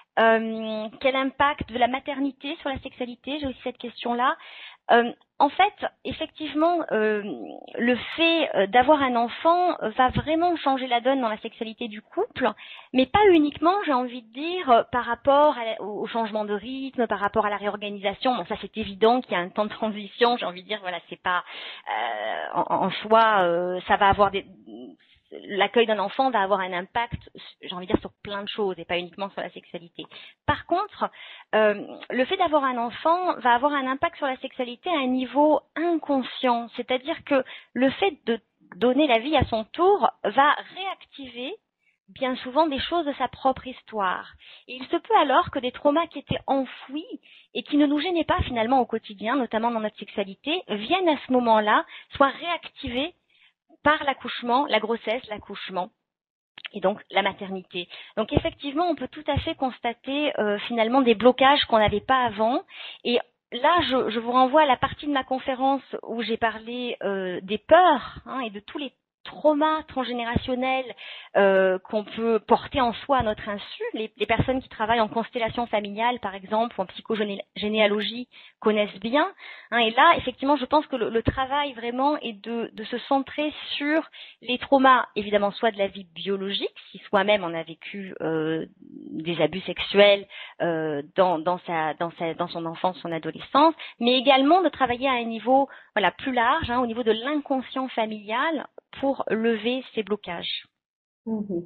Euh, quel impact de la maternité sur la sexualité? J'ai aussi cette question-là. Euh, en fait, effectivement, euh, le fait euh, d'avoir un enfant euh, va vraiment changer la donne dans la sexualité du couple, mais pas uniquement, j'ai envie de dire, euh, par rapport à, au, au changement de rythme, par rapport à la réorganisation. Bon, ça c'est évident qu'il y a un temps de transition. J'ai envie de dire, voilà, c'est pas euh, en, en soi, euh, ça va avoir des l'accueil d'un enfant va avoir un impact, j'ai envie de dire, sur plein de choses et pas uniquement sur la sexualité. Par contre, euh, le fait d'avoir un enfant va avoir un impact sur la sexualité à un niveau inconscient, c'est-à-dire que le fait de donner la vie à son tour va réactiver bien souvent des choses de sa propre histoire. Et il se peut alors que des traumas qui étaient enfouis et qui ne nous gênaient pas finalement au quotidien, notamment dans notre sexualité, viennent à ce moment-là, soient réactivés par l'accouchement, la grossesse, l'accouchement et donc la maternité. Donc effectivement, on peut tout à fait constater euh, finalement des blocages qu'on n'avait pas avant. Et là, je, je vous renvoie à la partie de ma conférence où j'ai parlé euh, des peurs hein, et de tous les traumas transgénérationnels euh, qu'on peut porter en soi à notre insu. Les, les personnes qui travaillent en constellation familiale, par exemple, ou en psychogénéalogie, connaissent bien. Hein, et là, effectivement, je pense que le, le travail vraiment est de, de se centrer sur les traumas, évidemment, soit de la vie biologique, si soi-même on a vécu euh, des abus sexuels euh, dans, dans, sa, dans, sa, dans son enfance, son adolescence, mais également de travailler à un niveau voilà, plus large, hein, au niveau de l'inconscient familial, pour lever ces blocages. Mmh.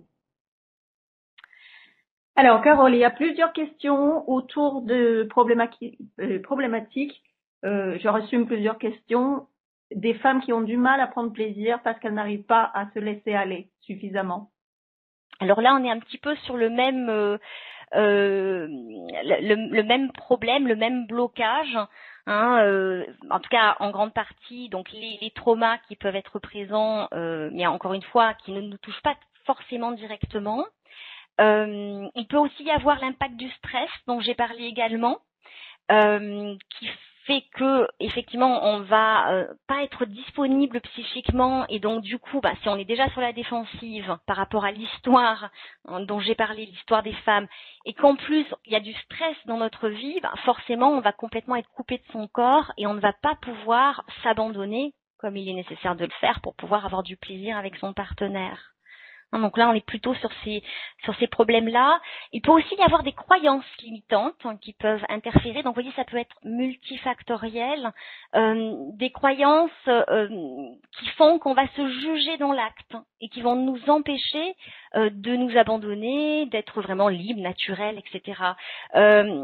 Alors, Carole, il y a plusieurs questions autour de problématiques. Euh, problématiques. Euh, je reçu plusieurs questions des femmes qui ont du mal à prendre plaisir parce qu'elles n'arrivent pas à se laisser aller suffisamment. Alors là, on est un petit peu sur le même, euh, euh, le, le même problème, le même blocage. Hein, euh, en tout cas, en grande partie, donc les, les traumas qui peuvent être présents, euh, mais encore une fois, qui ne nous touchent pas forcément directement. Euh, il peut aussi y avoir l'impact du stress, dont j'ai parlé également, euh, qui fait que effectivement on va euh, pas être disponible psychiquement et donc du coup, bah, si on est déjà sur la défensive par rapport à l'histoire hein, dont j'ai parlé, l'histoire des femmes, et qu'en plus il y a du stress dans notre vie, bah, forcément on va complètement être coupé de son corps et on ne va pas pouvoir s'abandonner comme il est nécessaire de le faire pour pouvoir avoir du plaisir avec son partenaire. Donc là, on est plutôt sur ces sur ces problèmes-là. Il peut aussi y avoir des croyances limitantes hein, qui peuvent interférer. Donc, vous voyez, ça peut être multifactoriel. Euh, des croyances euh, qui font qu'on va se juger dans l'acte et qui vont nous empêcher euh, de nous abandonner, d'être vraiment libre, naturel, et cetera. Euh,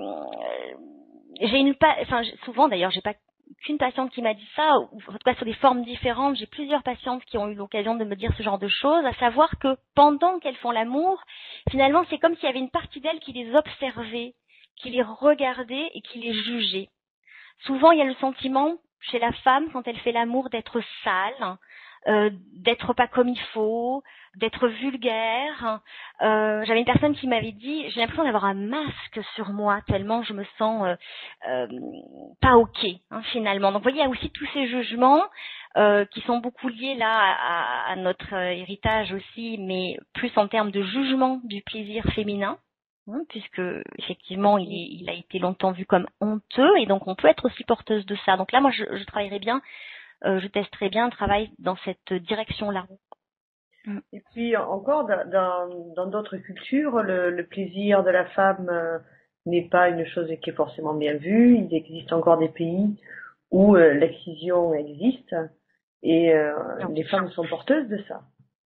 j'ai une, pa- enfin, souvent d'ailleurs, j'ai pas qu'une patiente qui m'a dit ça, ou en tout cas sur des formes différentes. J'ai plusieurs patientes qui ont eu l'occasion de me dire ce genre de choses, à savoir que pendant qu'elles font l'amour, finalement c'est comme s'il y avait une partie d'elles qui les observait, qui les regardait et qui les jugeait. Souvent il y a le sentiment chez la femme quand elle fait l'amour d'être sale, euh, d'être pas comme il faut, d'être vulgaire. Euh, j'avais une personne qui m'avait dit, j'ai l'impression d'avoir un masque sur moi tellement je me sens euh, euh, pas ok hein, finalement. Donc vous voyez, il y a aussi tous ces jugements euh, qui sont beaucoup liés là à, à notre euh, héritage aussi, mais plus en termes de jugement du plaisir féminin. Hein, puisque effectivement il, est, il a été longtemps vu comme honteux et donc on peut être aussi porteuse de ça. Donc là moi je, je travaillerai bien, euh, je testerai bien un travail dans cette direction-là. Et puis encore dans dans d'autres cultures, le, le plaisir de la femme euh, n'est pas une chose qui est forcément bien vue. Il existe encore des pays où euh, l'excision existe et euh, les femmes sont porteuses de ça.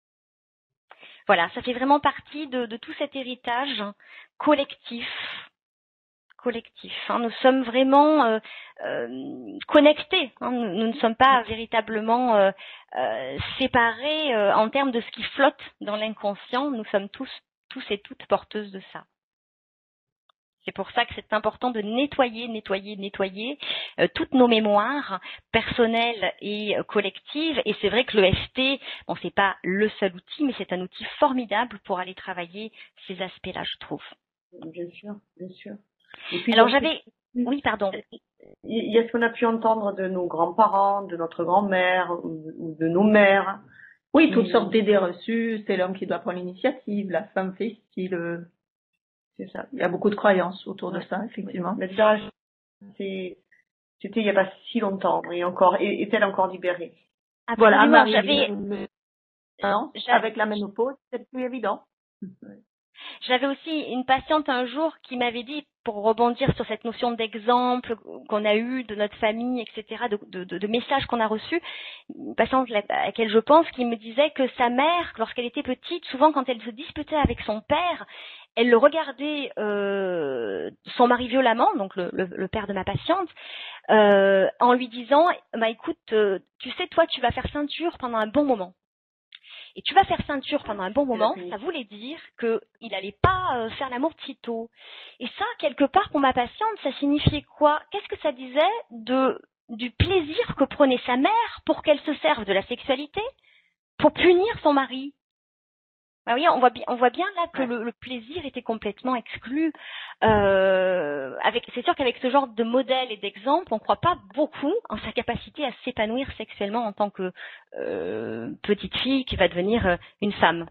Voilà, ça fait vraiment partie de, de tout cet héritage collectif. collectif. Hein. Nous sommes vraiment euh, euh, connectés. Hein. Nous, nous ne sommes pas véritablement euh, euh, séparés euh, en termes de ce qui flotte dans l'inconscient. Nous sommes tous, tous et toutes porteuses de ça. C'est pour ça que c'est important de nettoyer, nettoyer, nettoyer euh, toutes nos mémoires personnelles et euh, collectives. Et c'est vrai que le l'E F T, bon, c'est pas le seul outil, mais c'est un outil formidable pour aller travailler ces aspects-là, je trouve. Bien sûr, bien sûr. Et puis, alors j'avais, oui, pardon. Il y a ce qu'on a pu entendre de nos grands-parents, de notre grand-mère ou de nos mères. Oui, toutes sortes d'idées reçues. C'est l'homme qui doit prendre l'initiative, la femme fait style. C'est ça. Il y a beaucoup de croyances autour ouais. de ça, effectivement. Mais c'est, c'était il n'y a pas si longtemps, et encore, est-elle encore libérée? Voilà, Marie, j'avais, non, avec la ménopause, c'est plus évident. J'avais aussi une patiente un jour qui m'avait dit, pour rebondir sur cette notion d'exemple qu'on a eu de notre famille, et cetera, de, de, de messages qu'on a reçus, une patiente à laquelle je pense, qui me disait que sa mère, lorsqu'elle était petite, souvent quand elle se disputait avec son père, elle le regardait, euh, son mari violemment, donc le, le, le père de ma patiente, euh, en lui disant, bah écoute, euh, tu sais, toi, tu vas faire ceinture pendant un bon moment. Et tu vas faire ceinture pendant un bon moment, ça voulait dire qu'il n'allait pas euh, faire l'amour de sitôt. Et ça, quelque part, pour ma patiente, ça signifiait quoi? Qu'est-ce que ça disait de, du plaisir que prenait sa mère pour qu'elle se serve de la sexualité pour punir son mari? Ah oui, on voit bien, on voit bien là que ouais. le, le plaisir était complètement exclu. Euh, avec, c'est sûr qu'avec ce genre de modèle et d'exemple, on ne croit pas beaucoup en sa capacité à s'épanouir sexuellement en tant que euh, petite fille qui va devenir euh, une femme.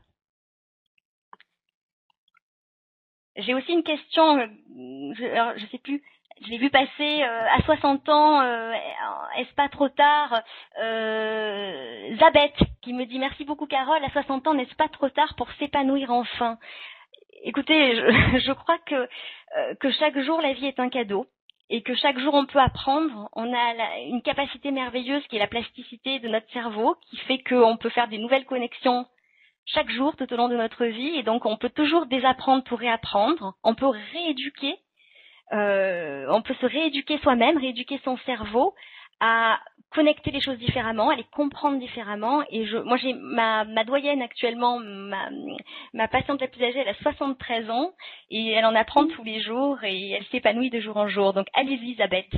J'ai aussi une question, euh, je, alors, je sais plus. Je l'ai vu passer euh, à soixante ans, euh, est-ce pas trop tard euh, Zabeth qui me dit merci beaucoup Carole, à soixante ans, n'est-ce pas trop tard pour s'épanouir enfin? Écoutez, je, je crois que, euh, que chaque jour la vie est un cadeau et que chaque jour on peut apprendre. On a la, une capacité merveilleuse qui est la plasticité de notre cerveau qui fait qu'on peut faire des nouvelles connexions chaque jour tout au long de notre vie et donc on peut toujours désapprendre pour réapprendre, on peut rééduquer. Euh, on peut se rééduquer soi-même, rééduquer son cerveau à connecter les choses différemment, à les comprendre différemment. Et je, moi, j'ai ma, ma doyenne actuellement, ma, ma patiente la plus âgée, elle a soixante-treize ans et elle en apprend tous les jours et elle s'épanouit de jour en jour. Donc, allez-y, Isabelle.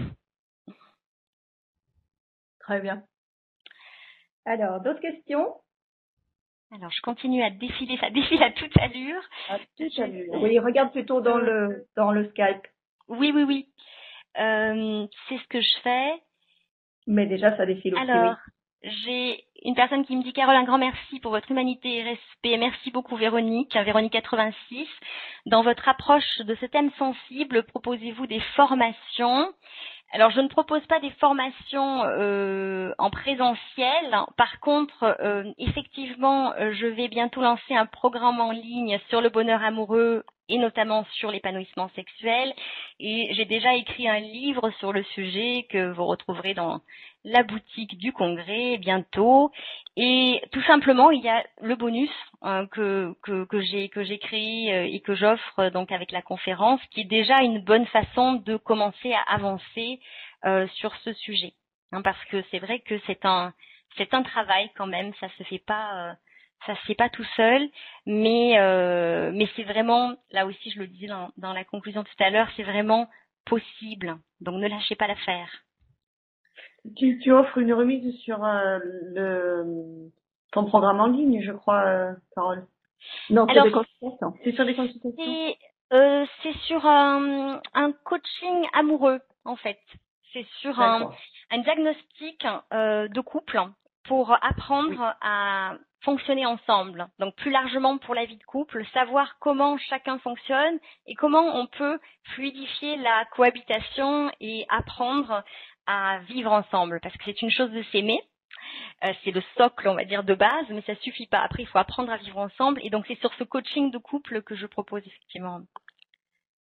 Très bien. Alors, d'autres questions? Alors, je continue à défiler, ça défile à toute allure. À toute allure. Oui, regarde plutôt dans le dans le Skype. Oui, oui, oui. Euh, c'est ce que je fais. Mais déjà, ça défile aussi. Alors, oui. J'ai une personne qui me dit, Carole, un grand merci pour votre humanité et respect. Merci beaucoup, Véronique, Véronique quatre-vingt-six. Dans votre approche de ce thème sensible, proposez-vous des formations? Alors, je ne propose pas des formations euh, en présentiel. Par contre, euh, effectivement, je vais bientôt lancer un programme en ligne sur le bonheur amoureux et notamment sur l'épanouissement sexuel. Et j'ai déjà écrit un livre sur le sujet que vous retrouverez dans la boutique du Congrès bientôt. Et tout simplement, il y a le bonus hein, que, que, que j'ai que j'ai créé et que j'offre donc avec la conférence, qui est déjà une bonne façon de commencer à avancer euh, sur ce sujet. Hein, parce que c'est vrai que c'est un c'est un travail quand même, ça se fait pas euh, ça se fait pas tout seul, mais euh, mais c'est vraiment, là aussi je le disais dans, dans la conclusion tout à l'heure, c'est vraiment possible. Donc ne lâchez pas l'affaire. Tu, tu offres une remise sur euh, le ton programme en ligne, je crois, euh, Carole. Non, c'est des consultations. C'est sur des consultations. C'est, euh, c'est sur un, un coaching amoureux, en fait. C'est sur un, un diagnostic euh, de couple pour apprendre oui. à fonctionner ensemble. Donc plus largement pour la vie de couple, savoir comment chacun fonctionne et comment on peut fluidifier la cohabitation et apprendre à vivre ensemble. Parce que c'est une chose de s'aimer, euh, c'est le socle, on va dire, de base, mais ça suffit pas. Après, il faut apprendre à vivre ensemble. Et donc c'est sur ce coaching de couple que je propose effectivement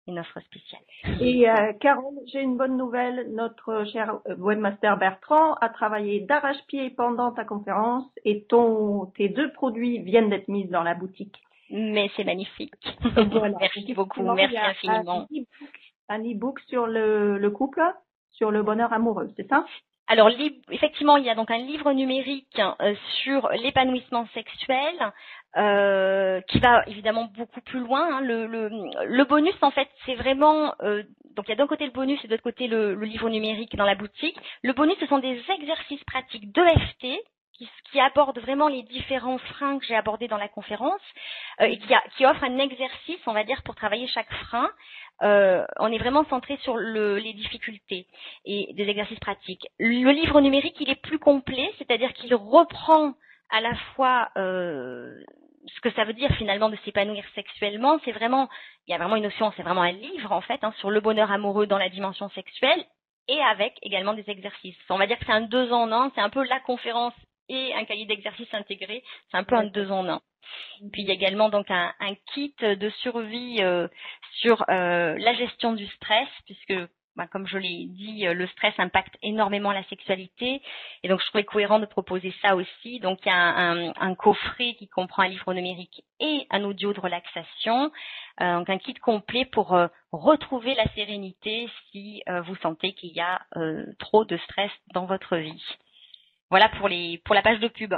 une offre spéciale. Et euh, Carole, j'ai une bonne nouvelle. Notre cher webmaster Bertrand a travaillé d'arrache-pied pendant ta conférence et ton, tes deux produits viennent d'être mis dans la boutique. Mais c'est magnifique. Voilà. Merci beaucoup, merci infiniment. Un e-book sur le, le couple, sur le bonheur amoureux, c'est ça? Alors, effectivement, il y a donc un livre numérique euh, sur l'épanouissement sexuel euh, qui va évidemment beaucoup plus loin. Hein. Le, le, le bonus, en fait, c'est vraiment... Euh, donc, il y a d'un côté le bonus et de l'autre côté le, le livre numérique dans la boutique. Le bonus, ce sont des exercices pratiques d'E F T qui, qui abordent vraiment les différents freins que j'ai abordés dans la conférence euh, et qui, a, qui offrent un exercice, on va dire, pour travailler chaque frein. Euh, on est vraiment centré sur le, les difficultés et des exercices pratiques. Le livre numérique, il est plus complet, c'est-à-dire qu'il reprend à la fois euh, ce que ça veut dire finalement de s'épanouir sexuellement. C'est vraiment, il y a vraiment une notion, c'est vraiment un livre en fait hein, sur le bonheur amoureux dans la dimension sexuelle et avec également des exercices. On va dire que c'est un deux en un, c'est un peu la conférence et un cahier d'exercices intégré, c'est un peu un deux en un. Puis il y a également donc un, un kit de survie euh, sur euh, la gestion du stress, puisque bah, comme je l'ai dit, le stress impacte énormément la sexualité, et donc je trouvais cohérent de proposer ça aussi. Donc il y a un, un, un coffret qui comprend un livre numérique et un audio de relaxation, euh, donc un kit complet pour euh, retrouver la sérénité si euh, vous sentez qu'il y a euh, trop de stress dans votre vie. Voilà pour les pour la page de pub.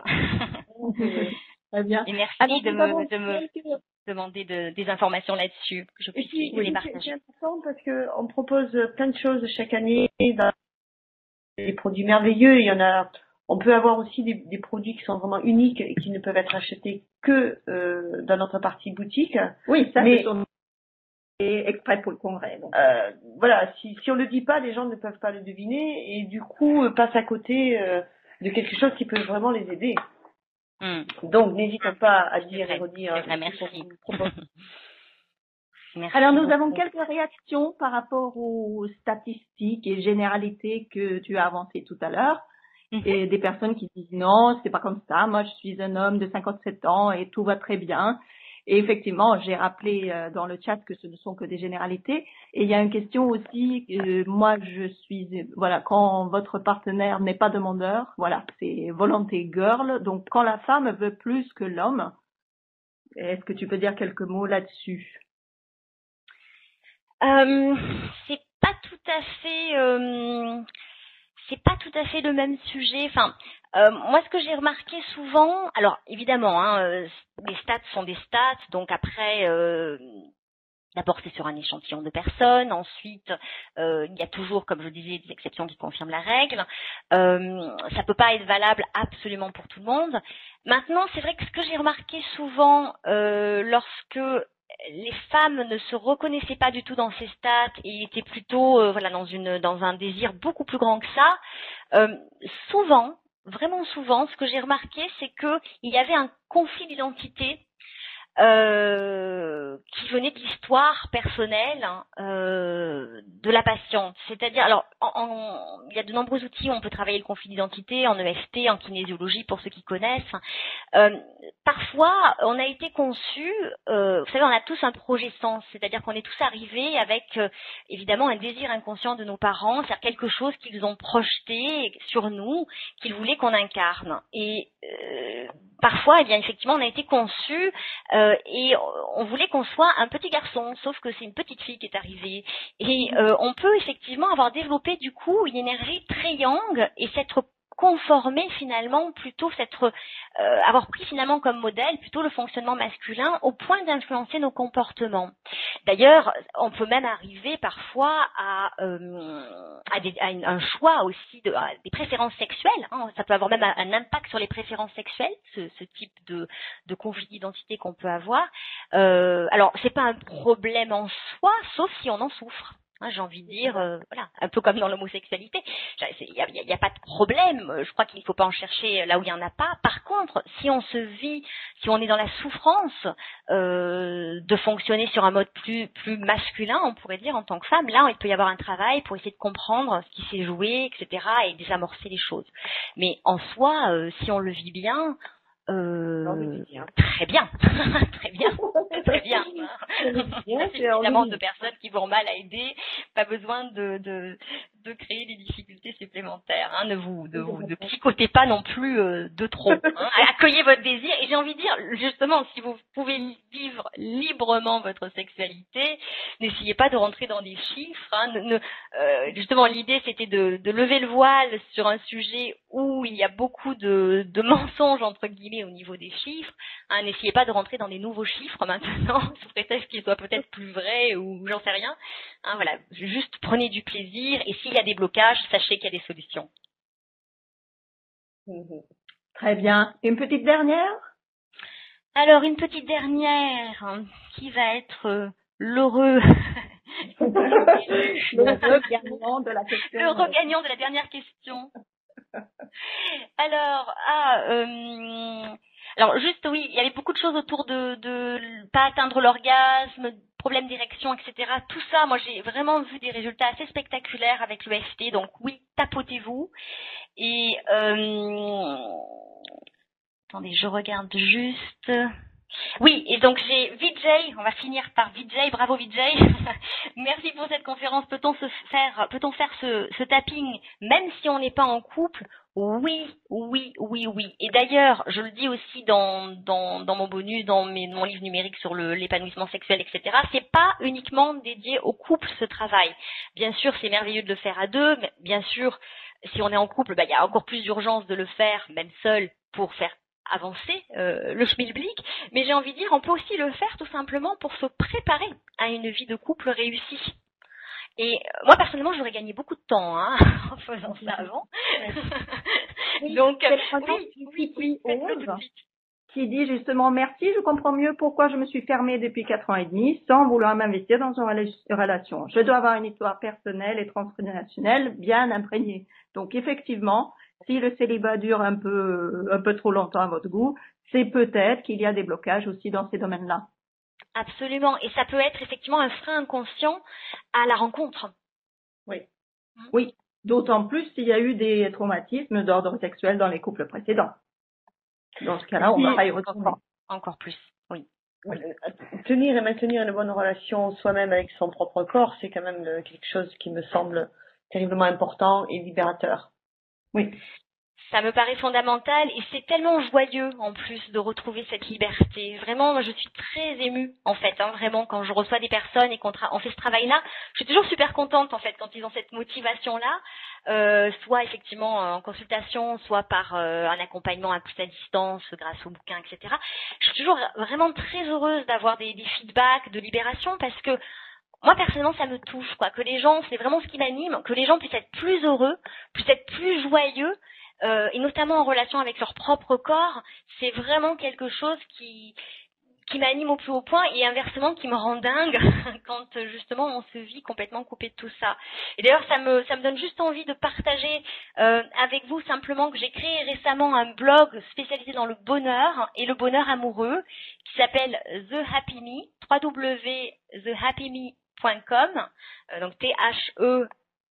Très bien. Et merci Alors, de, me, de me quelques... demander de, des informations là-dessus, que je puisse puis, les partager. C'est important parce qu'on propose plein de choses chaque année, dans des produits merveilleux. Il y en a, on peut avoir aussi des, des produits qui sont vraiment uniques et qui ne peuvent être achetés que euh, dans notre partie boutique. Oui, ça mais c'est exprès pour le congrès. Donc. Euh, voilà, si, si on le dit pas, les gens ne peuvent pas le deviner et du coup passent à côté euh, de quelque chose qui peut vraiment les aider. Mmh. Donc, n'hésitez pas à dire et redire. Vrai, merci. Merci. Alors, nous beaucoup. avons quelques réactions par rapport aux statistiques et généralités que tu as avancées tout à l'heure. Mmh. Et des personnes qui disent non, c'est pas comme ça. Moi, je suis un homme de cinquante-sept ans et tout va très bien. Et effectivement, j'ai rappelé euh, dans le chat que ce ne sont que des généralités. Et il y a une question aussi, euh, moi je suis, voilà, quand votre partenaire n'est pas demandeur, voilà, c'est volonté girl. Donc quand la femme veut plus que l'homme, est-ce que tu peux dire quelques mots là-dessus? euh, C'est pas tout à fait, euh, c'est pas tout à fait le même sujet. Enfin. Euh, moi, ce que j'ai remarqué souvent, alors évidemment, hein, euh, les stats sont des stats, donc après, euh, d'abord c'est sur un échantillon de personnes, ensuite euh, il y a toujours, comme je disais, des exceptions qui confirment la règle. Euh, ça peut pas être valable absolument pour tout le monde. Maintenant, c'est vrai que ce que j'ai remarqué souvent, euh, lorsque les femmes ne se reconnaissaient pas du tout dans ces stats et étaient plutôt, euh, voilà, dans une, dans un désir beaucoup plus grand que ça, euh, souvent. Vraiment souvent, ce que j'ai remarqué, c'est que il y avait un conflit d'identité euh, qui venait de l'histoire personnelle euh, de la patiente. C'est-à-dire, alors, en, en, il y a de nombreux outils où on peut travailler le conflit d'identité, en E F T, en kinésiologie, pour ceux qui connaissent. Euh, parfois, on a été conçu, euh, vous savez, on a tous un projet sens, c'est-à-dire qu'on est tous arrivés avec, euh, évidemment, un désir inconscient de nos parents, c'est-à-dire quelque chose qu'ils ont projeté sur nous, qu'ils voulaient qu'on incarne. Et euh, parfois, eh bien, effectivement, on a été conçu euh, et on voulait qu'on soit un petit garçon, sauf que c'est une petite fille qui est arrivée. Et euh, on peut effectivement avoir développé du coup une énergie très yang et s'être conformer finalement plutôt s'être euh, avoir pris finalement comme modèle plutôt le fonctionnement masculin au point d'influencer nos comportements. D'ailleurs, on peut même arriver parfois à, euh, à, des, à une, un choix aussi de à des préférences sexuelles. Hein. Ça peut avoir même un, un impact sur les préférences sexuelles, ce, ce type de, de conflit d'identité qu'on peut avoir. Euh, alors, c'est pas un problème en soi, sauf si on en souffre. Hein, j'ai envie de dire, euh, voilà, un peu comme dans l'homosexualité, il n'y a, y a, y a pas de problème, je crois qu'il ne faut pas en chercher là où il n'y en a pas. Par contre, si on se vit, si on est dans la souffrance euh, de fonctionner sur un mode plus, plus masculin, on pourrait dire, en tant que femme, là, il peut y avoir un travail pour essayer de comprendre ce qui s'est joué, et cetera, et désamorcer les choses. Mais en soi, euh, si on le vit bien, Euh, très bien, très bien, très bien. Il y a suffisamment de personnes qui vont mal à aider, pas besoin de, de, de créer des difficultés supplémentaires. Hein. Ne vous, ne vous, ne psychotez pas non plus euh, de trop. Hein. Accueillez votre désir. Et j'ai envie de dire, justement, si vous pouvez vivre librement votre sexualité, n'essayez pas de rentrer dans des chiffres. Hein. Ne, ne, euh, justement, l'idée c'était de, de lever le voile sur un sujet où il y a beaucoup de, de mensonges entre guillemets au niveau des chiffres. Hein, n'essayez pas de rentrer dans des nouveaux chiffres maintenant, sous prétexte qu'ils soient peut-être plus vrais ou j'en sais rien. Hein, voilà, juste prenez du plaisir et s'il y a des blocages, sachez qu'il y a des solutions. Très bien. Une petite dernière? Alors, une petite dernière hein, qui va être euh, l'heureux. Le regagnant de la question. Le regagnant de la dernière question. Alors, ah, euh, alors juste oui, il y avait beaucoup de choses autour de, de pas atteindre l'orgasme, problème d'érection, et cetera. Tout ça, moi j'ai vraiment vu des résultats assez spectaculaires avec l'E F T. Donc oui, tapotez-vous. Et euh, attendez, je regarde juste. Oui, et donc j'ai Vijay, on va finir par Vijay, bravo Vijay. Merci pour cette conférence. Peut-on se faire, peut-on faire ce, ce tapping même si on n'est pas en couple? Oui, oui, oui, oui. Et d'ailleurs, je le dis aussi dans, dans, dans mon bonus, dans mes, mon livre numérique sur le, l'épanouissement sexuel, et cetera. C'est pas uniquement dédié au couple ce travail. Bien sûr, c'est merveilleux de le faire à deux, mais bien sûr, si on est en couple, bah, il y a encore plus d'urgence de le faire, même seul, pour faire avancer euh, le schmilblick, mais j'ai envie de dire, on peut aussi le faire tout simplement pour se préparer à une vie de couple réussie. Et euh, moi personnellement, j'aurais gagné beaucoup de temps hein, en faisant ça avant. Oui, Donc euh, oui, oui, oui, faites-le tout de suite. Qui dit justement merci, je comprends mieux pourquoi je me suis fermée depuis quatre ans et demi sans vouloir m'investir dans une relation. Je dois avoir une histoire personnelle et transgénérationnelle bien imprégnée. Donc effectivement, si le célibat dure un peu, un peu trop longtemps à votre goût, c'est peut-être qu'il y a des blocages aussi dans ces domaines-là. Absolument. Et ça peut être effectivement un frein inconscient à la rencontre. Oui. Mmh. Oui. D'autant plus s'il y a eu des traumatismes d'ordre sexuel dans les couples précédents. Dans ce cas-là, on oui, va y retourner. Encore, encore plus. Oui. Oui. Tenir et maintenir une bonne relation soi-même avec son propre corps, c'est quand même quelque chose qui me semble terriblement important et libérateur. Oui. Ça me paraît fondamental et c'est tellement joyeux en plus de retrouver cette liberté. Vraiment, moi je suis très émue en fait, hein, vraiment quand je reçois des personnes et qu'on tra- on fait ce travail-là, je suis toujours super contente en fait quand ils ont cette motivation-là, euh, soit effectivement en consultation, soit par euh, un accompagnement à plus à distance grâce au bouquin, et cetera. Je suis toujours vraiment très heureuse d'avoir des, des feedbacks de libération parce que moi, personnellement, ça me touche, quoi. Que les gens, c'est vraiment ce qui m'anime, que les gens puissent être plus heureux, puissent être plus joyeux, euh, et notamment en relation avec leur propre corps, c'est vraiment quelque chose qui qui m'anime au plus haut point et inversement qui me rend dingue quand justement on se vit complètement coupé de tout ça. Et d'ailleurs, ça me ça me donne juste envie de partager euh, avec vous simplement que j'ai créé récemment un blog spécialisé dans le bonheur et le bonheur amoureux qui s'appelle The Happy Me, w w w point the happy me point com, euh, donc T H E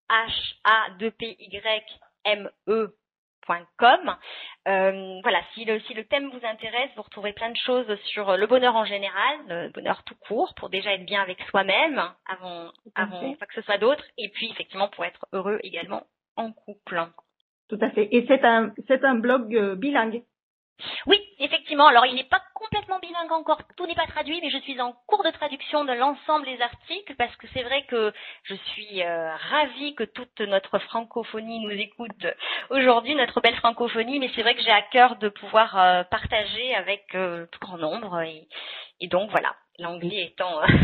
H A deux P Y M E point com. Euh, voilà, si le, si le thème vous intéresse, vous retrouverez plein de choses sur le bonheur en général, le bonheur tout court, pour déjà être bien avec soi-même avant, avant pas que ce soit d'autres, et puis effectivement pour être heureux également en couple. Tout à fait. Et c'est un, c'est un blog euh, bilingue. Oui, effectivement. Alors, il n'est pas complètement bilingue encore, tout n'est pas traduit, mais je suis en cours de traduction de l'ensemble des articles parce que c'est vrai que je suis euh, ravie que toute notre francophonie nous écoute aujourd'hui, notre belle francophonie, mais c'est vrai que j'ai à cœur de pouvoir euh, partager avec euh, le plus grand nombre et, et donc voilà, l'anglais étant euh,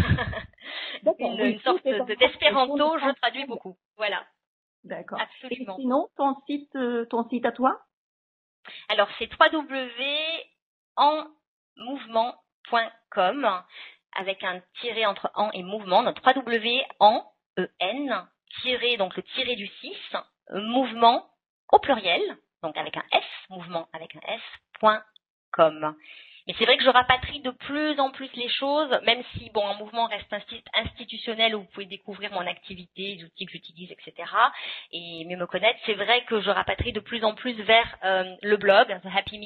une, une sorte de, d'espéranto, je traduis beaucoup. Voilà. D'accord. Absolument. Et sinon, ton site, euh, ton site à toi? Alors, c'est w w w point en mouvement point com avec un tiret entre en et mouvement. Donc, w w w point en, tiré, donc le tiré du six, mouvement au pluriel, donc avec un S, mouvement avec un S, point com. Et c'est vrai que je rapatrie de plus en plus les choses, même si, bon, un mouvement reste un site institutionnel où vous pouvez découvrir mon activité, les outils que j'utilise, et cetera. Et mieux me connaître, c'est vrai que je rapatrie de plus en plus vers euh, le blog, the happy me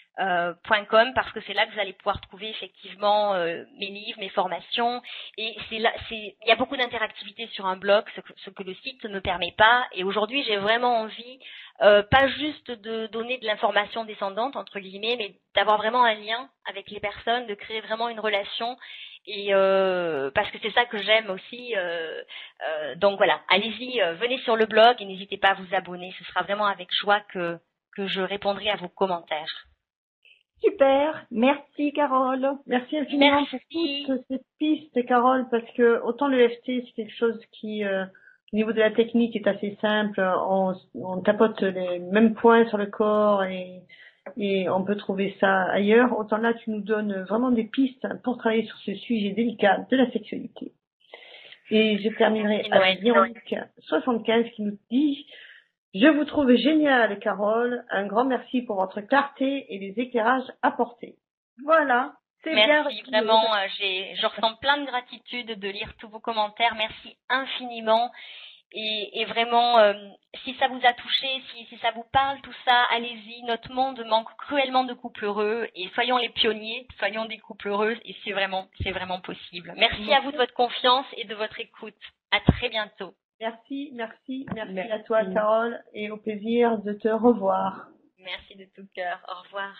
Euh, .com parce que c'est là que vous allez pouvoir trouver effectivement euh, mes livres, mes formations et c'est là, c'est il y a beaucoup d'interactivité sur un blog, ce que, ce que le site ne permet pas. Et aujourd'hui, j'ai vraiment envie euh, pas juste de donner de l'information descendante entre guillemets, mais d'avoir vraiment un lien avec les personnes, de créer vraiment une relation. Et euh, parce que c'est ça que j'aime aussi. Euh, euh, donc voilà, allez-y, euh, venez sur le blog et n'hésitez pas à vous abonner. Ce sera vraiment avec joie que que je répondrai à vos commentaires. Super, merci Carole. Merci infiniment Merci. pour toutes ces pistes, Carole, parce que autant le F T, c'est quelque chose qui, euh, au niveau de la technique, est assez simple. On, on tapote les mêmes points sur le corps et, et on peut trouver ça ailleurs. Autant là, tu nous donnes vraiment des pistes pour travailler sur ce sujet délicat de la sexualité. Et je terminerai avec Véronique soixante-quinze qui nous dit: je vous trouve génial, Carole. Un grand merci pour votre clarté et les éclairages apportés. Voilà. C'est bien. Merci, vraiment. Euh, j'ai, je ressens plein de gratitude de lire tous vos commentaires. Merci infiniment. Et, et vraiment, euh, si ça vous a touché, si, si ça vous parle, tout ça, allez-y. Notre monde manque cruellement de couples heureux et soyons les pionniers, soyons des couples heureux et c'est vraiment, c'est vraiment possible. Merci, merci à vous de votre confiance et de votre écoute. À très bientôt. Merci, merci, merci, merci à merci. toi, Carole, et au plaisir de te revoir. Merci de tout cœur. Au revoir.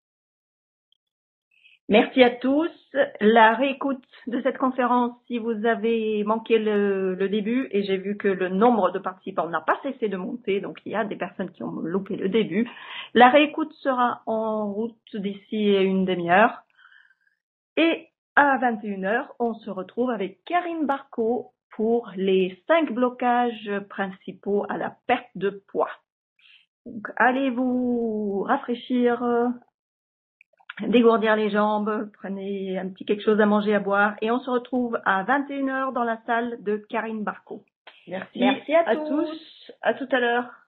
Merci à tous. La réécoute de cette conférence, si vous avez manqué le, le début, et j'ai vu que le nombre de participants n'a pas cessé de monter, donc il y a des personnes qui ont loupé le début. La réécoute sera en route d'ici une demi-heure. Et à vingt et une heures, on se retrouve avec Karine Barco pour les cinq blocages principaux à la perte de poids. Donc, allez vous rafraîchir, euh, dégourdir les jambes, prenez un petit quelque chose à manger, à boire, et on se retrouve à vingt et une heures dans la salle de Karine Barco. Merci, Merci à, à tous. tous. À tout à l'heure.